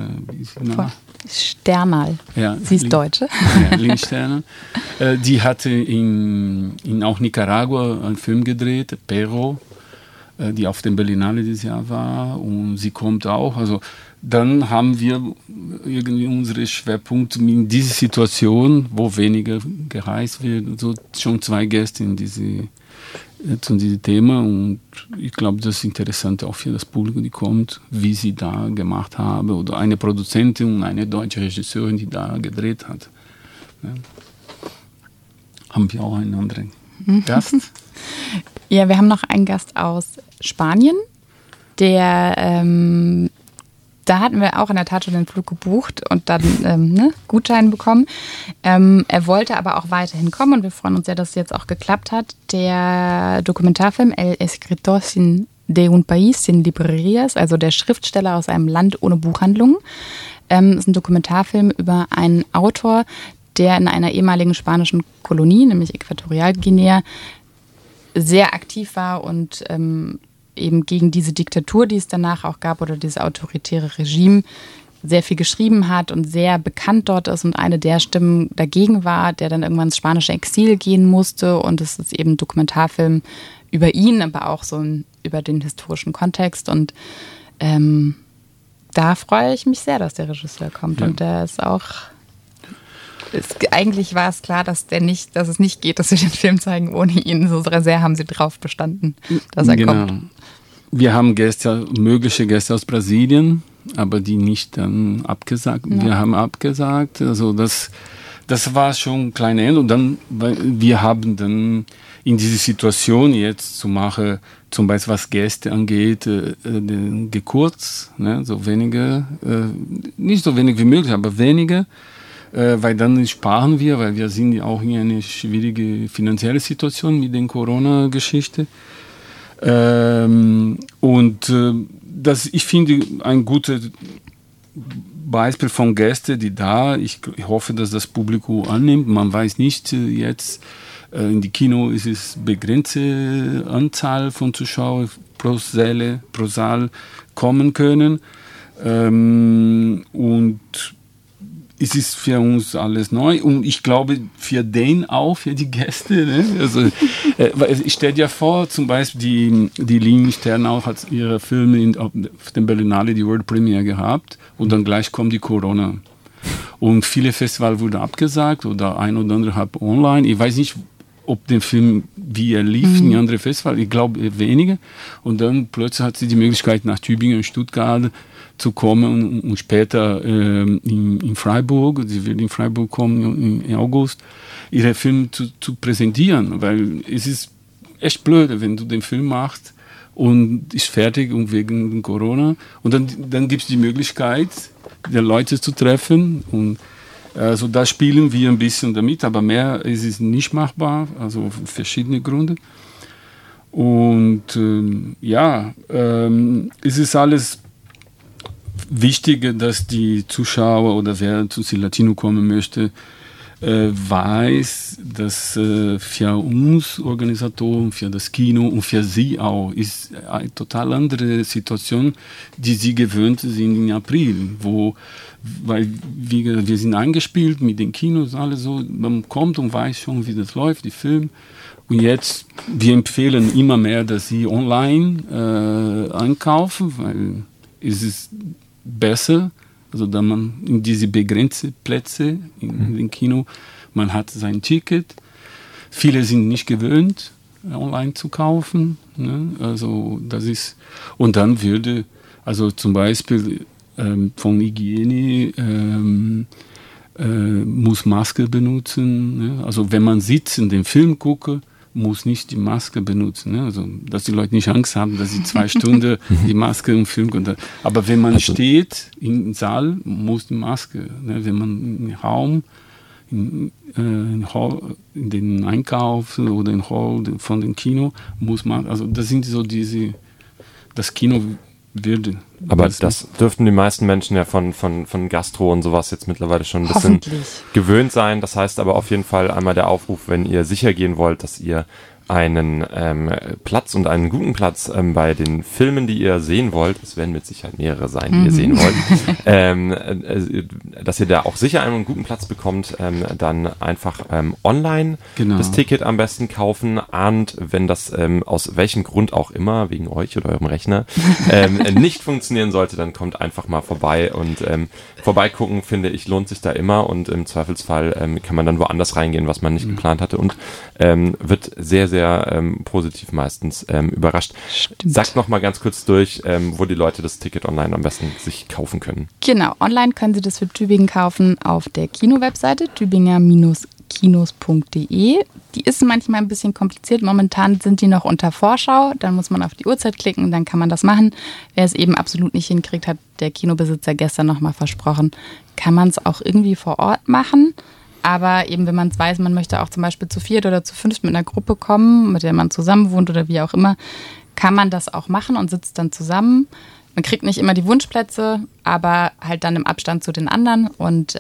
Sternal. Ja, sie ist Deutsche. Ja, Lynn Sternal. Die hatte in auch Nicaragua einen Film gedreht, Pero, die auf dem Berlinale dieses Jahr war. Und sie kommt auch. Also dann haben wir irgendwie unsere Schwerpunkte in dieser Situation, wo weniger gereist wird, so schon 2 Gäste zu diesem Thema. Und ich glaube, das ist interessant auch für das Publikum, die kommt, wie sie da gemacht haben. Oder eine Produzentin und eine deutsche Regisseurin, die da gedreht hat. Ja. Haben wir auch einen anderen Gast? Ja, wir haben noch einen Gast aus Spanien, der da hatten wir auch in der Tat schon den Flug gebucht und dann Gutschein bekommen. Er wollte aber auch weiterhin kommen und wir freuen uns sehr, dass es jetzt auch geklappt hat. Der Dokumentarfilm El Escritor de un País sin Librerías, also der Schriftsteller aus einem Land ohne Buchhandlung, ist ein Dokumentarfilm über einen Autor, der in einer ehemaligen spanischen Kolonie, nämlich Äquatorialguinea, sehr aktiv war und eben gegen diese Diktatur, die es danach auch gab, oder dieses autoritäre Regime, sehr viel geschrieben hat und sehr bekannt dort ist und eine der Stimmen dagegen war, der dann irgendwann ins spanische Exil gehen musste. Und es ist eben ein Dokumentarfilm über ihn, aber auch so über den historischen Kontext. Und da freue ich mich sehr, dass der Regisseur kommt. Ja. Und der ist auch... Eigentlich war es klar, dass es nicht geht, dass wir den Film zeigen ohne ihn. So sehr haben sie drauf bestanden, dass er kommt. Wir haben mögliche Gäste aus Brasilien, aber die nicht dann abgesagt. Ja. Wir haben abgesagt, also das war schon ein kleiner Ende. Und dann, wir haben dann in diese Situation jetzt zu machen, zum Beispiel was Gäste angeht, gekürzt, ne, so weniger, nicht so wenig wie möglich, aber weniger, weil dann sparen wir, weil wir sind ja auch in eine schwierige finanzielle Situation mit der Corona-Geschichte. Ich finde ein gutes Beispiel von Gästen, die da, ich hoffe, dass das Publikum annimmt. Man weiß nicht jetzt, in die Kino ist es begrenzte Anzahl von Zuschauern pro Saal kommen können. Und es ist für uns alles neu und ich glaube für den auch, für die Gäste. Ne? Also, ich stelle dir vor, zum Beispiel die Lynn Sternau hat ihre Filme auf dem Berlinale die World Premiere gehabt und dann gleich kommt die Corona. Und viele Festivals wurden abgesagt oder ein oder andere hat online. Ich weiß nicht, ob der Film, wie er lief in andere Festivals, ich glaube wenige. Und dann plötzlich hat sie die Möglichkeit, nach Tübingen und Stuttgart zu kommen und später in Freiburg, sie will in Freiburg kommen im August, ihre Filme zu präsentieren, weil es ist echt blöd, wenn du den Film machst und ist fertig und wegen Corona und dann gibt es die Möglichkeit, die Leute zu treffen und also da spielen wir ein bisschen damit, aber mehr ist es nicht machbar, also verschiedene Gründe. Und es ist alles wichtig, dass die Zuschauer oder wer zu Cinelatino kommen möchte, weiß, dass für uns Organisatoren, für das Kino und für sie auch ist eine total andere Situation, die sie gewöhnt sind im April, weil wir sind eingespielt mit den Kinos, alles so, man kommt und weiß schon, wie das läuft, die Film. Und jetzt, wir empfehlen immer mehr, dass sie online einkaufen, weil es ist besser, also da man in diese begrenzten Plätze in dem Kino, man hat sein Ticket. Viele sind nicht gewöhnt, online zu kaufen. Ne? Also das ist, und dann würde, also zum Beispiel von Hygiene muss Maske benutzen. Ne? Also wenn man sitzt und den Film guckt, muss nicht die Maske benutzen. Ne? Also, dass die Leute nicht Angst haben, dass sie 2 Stunden die Maske im Film können. Aber wenn man steht im Saal, muss die Maske. Ne? Wenn man im Raum, in den Einkauf oder im Hall von dem Kino, muss man, also das sind so das Kino würde. Aber das dürften die meisten Menschen ja von Gastro und sowas jetzt mittlerweile schon ein bisschen gewöhnt sein. Das heißt aber auf jeden Fall einmal der Aufruf, wenn ihr sicher gehen wollt, dass ihr einen Platz und einen guten Platz bei den Filmen, die ihr sehen wollt, es werden mit Sicherheit mehrere sein, die ihr sehen wollt, dass ihr da auch sicher einen guten Platz bekommt, dann einfach online das Ticket am besten kaufen, und wenn das aus welchem Grund auch immer, wegen euch oder eurem Rechner, nicht funktionieren sollte, dann kommt einfach mal vorbei und vorbeigucken, finde ich, lohnt sich da immer und im Zweifelsfall kann man dann woanders reingehen, was man nicht geplant hatte und wird sehr, sehr positiv meistens überrascht. Stimmt. Sagt noch mal ganz kurz durch, wo die Leute das Ticket online am besten sich kaufen können. Genau, online können sie das für Tübingen kaufen auf der Kino-Webseite tübinger-kinos.de. Die ist manchmal ein bisschen kompliziert. Momentan sind die noch unter Vorschau. Dann muss man auf die Uhrzeit klicken und dann kann man das machen. Wer es eben absolut nicht hinkriegt, hat der Kinobesitzer gestern noch mal versprochen, kann man es auch irgendwie vor Ort machen. Aber eben, wenn man es weiß, man möchte auch zum Beispiel zu 4 oder zu 5 mit einer Gruppe kommen, mit der man zusammen wohnt oder wie auch immer, kann man das auch machen und sitzt dann zusammen. Man kriegt nicht immer die Wunschplätze, aber halt dann im Abstand zu den anderen und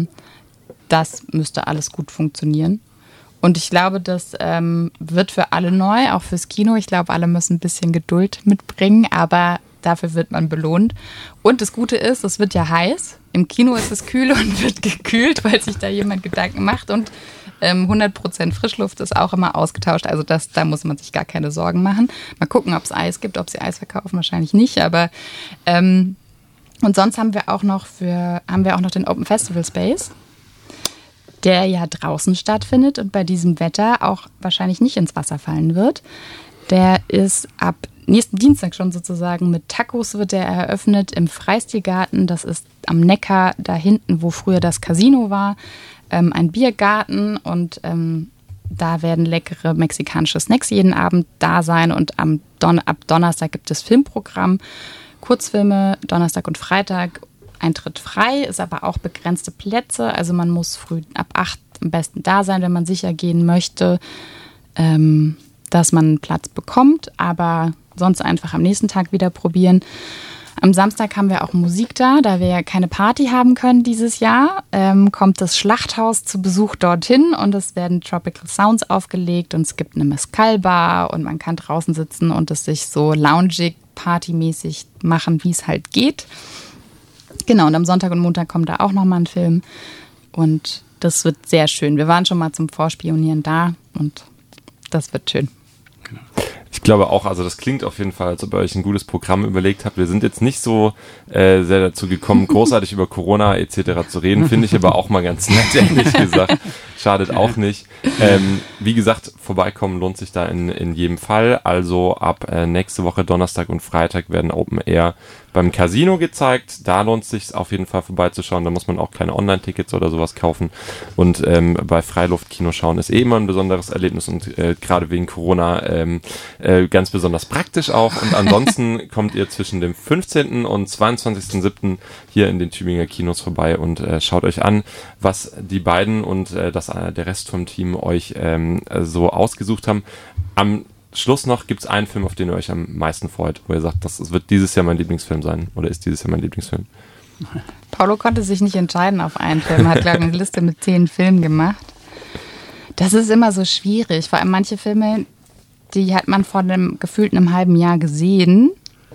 das müsste alles gut funktionieren. Und ich glaube, das wird für alle neu, auch fürs Kino. Ich glaube, alle müssen ein bisschen Geduld mitbringen, aber dafür wird man belohnt. Und das Gute ist, es wird ja heiß. Im Kino ist es kühl und wird gekühlt, weil sich da jemand Gedanken macht. Und 100% Frischluft ist auch immer ausgetauscht. Also da muss man sich gar keine Sorgen machen. Mal gucken, ob es Eis gibt, ob sie Eis verkaufen. Wahrscheinlich nicht. Aber und sonst haben wir auch noch den Open Festival Space, der ja draußen stattfindet und bei diesem Wetter auch wahrscheinlich nicht ins Wasser fallen wird. Der ist ab nächsten Dienstag schon sozusagen mit Tacos wird der eröffnet im Freistilgarten. Das ist am Neckar, da hinten, wo früher das Casino war, ein Biergarten und da werden leckere mexikanische Snacks jeden Abend da sein und ab Donnerstag gibt es Filmprogramm, Kurzfilme, Donnerstag und Freitag, Eintritt frei, ist aber auch begrenzte Plätze, also man muss früh ab 8 am besten da sein, wenn man sicher gehen möchte, dass man einen Platz bekommt, aber sonst einfach am nächsten Tag wieder probieren. Am Samstag haben wir auch Musik da wir ja keine Party haben können dieses Jahr, kommt das Schlachthaus zu Besuch dorthin und es werden Tropical Sounds aufgelegt und es gibt eine Mezcal-Bar und man kann draußen sitzen und es sich so loungig, partymäßig machen, wie es halt geht. Genau, und am Sonntag und Montag kommt da auch nochmal ein Film und das wird sehr schön. Wir waren schon mal zum Vorspionieren da und das wird schön. Genau. Ich glaube auch, also das klingt auf jeden Fall, als ob ihr euch ein gutes Programm überlegt habt. Wir sind jetzt nicht so sehr dazu gekommen, großartig über Corona etc. zu reden. Finde ich aber auch mal ganz nett, ehrlich gesagt. Schadet auch nicht. Wie gesagt, vorbeikommen lohnt sich da in jedem Fall. Also ab nächste Woche Donnerstag und Freitag werden Open Air beim Casino gezeigt. Da lohnt es sich auf jeden Fall vorbeizuschauen. Da muss man auch keine Online-Tickets oder sowas kaufen. Und bei Freiluftkino schauen ist immer ein besonderes Erlebnis und gerade wegen Corona ganz besonders praktisch auch. Und ansonsten kommt ihr zwischen dem 15. und 22.07. hier in den Tübinger Kinos vorbei und schaut euch an, was die beiden und der Rest vom Team euch so ausgesucht haben. Am Schluss noch, gibt es einen Film, auf den ihr euch am meisten freut, wo ihr sagt, das wird dieses Jahr mein Lieblingsfilm sein oder ist dieses Jahr mein Lieblingsfilm? Paulo konnte sich nicht entscheiden auf einen Film, hat glaube ich eine Liste mit 10 Filmen gemacht. Das ist immer so schwierig, vor allem manche Filme, die hat man vor einem gefühlten halben Jahr gesehen.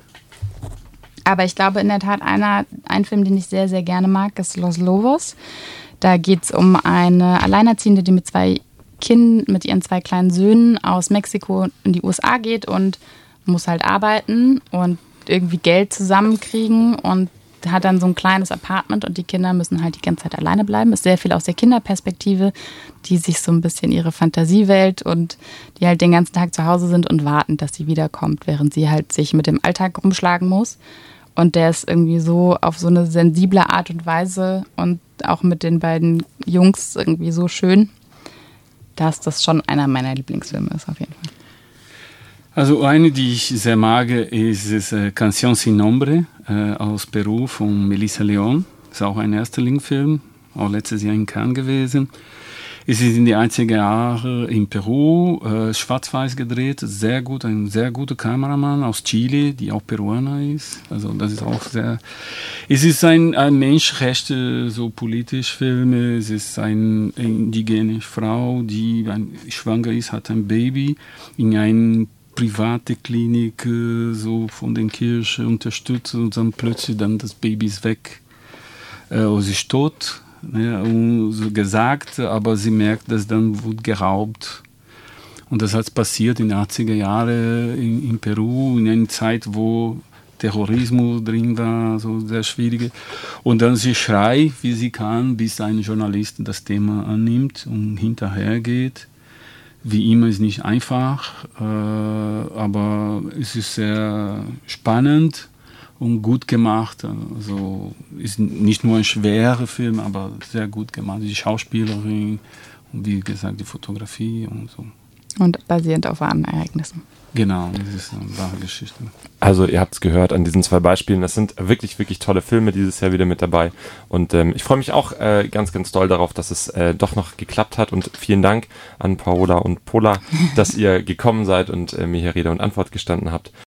Aber ich glaube in der Tat, ein Film, den ich sehr, sehr gerne mag, ist Los Lobos. Da geht es um eine Alleinerziehende, die mit ihren 2 kleinen Söhnen aus Mexiko in die USA geht und muss halt arbeiten und irgendwie Geld zusammenkriegen und hat dann so ein kleines Apartment und die Kinder müssen halt die ganze Zeit alleine bleiben. Ist sehr viel aus der Kinderperspektive, die sich so ein bisschen ihre Fantasiewelt und die halt den ganzen Tag zu Hause sind und warten, dass sie wiederkommt, während sie halt sich mit dem Alltag rumschlagen muss. Und der ist irgendwie so auf so eine sensible Art und Weise und auch mit den beiden Jungs irgendwie so schön, dass das schon einer meiner Lieblingsfilme ist, auf jeden Fall. Also eine, die ich sehr mag, ist Canción sin Nombre aus Peru von Melissa León. Das ist auch ein Ersterling-Film, auch letztes Jahr in Cannes gewesen. Es ist in die 80er Jahre in Peru, schwarz-weiß gedreht, sehr gut, ein sehr guter Kameramann aus Chile, die auch Peruaner ist. Also das ist auch sehr... Es ist ein Menschenrechte, so politisch Filme. Es ist eine indigene Frau, die schwanger ist, hat ein Baby in einer private Klinik so von den Kirche unterstützt und dann plötzlich dann das Baby ist weg. Sie ist tot. Ja, so gesagt, aber sie merkt, dass dann wird geraubt. Und das hat passiert in den 80er Jahren in Peru, in einer Zeit, wo Terrorismus drin war, so sehr schwierige. Und dann sie schreit, wie sie kann, bis ein Journalist das Thema annimmt und hinterher geht. Wie immer ist nicht einfach, aber es ist sehr spannend und gut gemacht. Also ist nicht nur ein schwerer Film, aber sehr gut gemacht. Die Schauspielerin und wie gesagt die Fotografie und so. Und basierend auf wahren Ereignissen. Genau, das ist eine wahre Geschichte. Also ihr habt es gehört an diesen 2 Beispielen. Das sind wirklich, wirklich tolle Filme dieses Jahr wieder mit dabei. Und ich freue mich auch ganz, ganz doll darauf, dass es doch noch geklappt hat. Und vielen Dank an Paola und Pola, dass ihr gekommen seid und mir hier Rede und Antwort gestanden habt.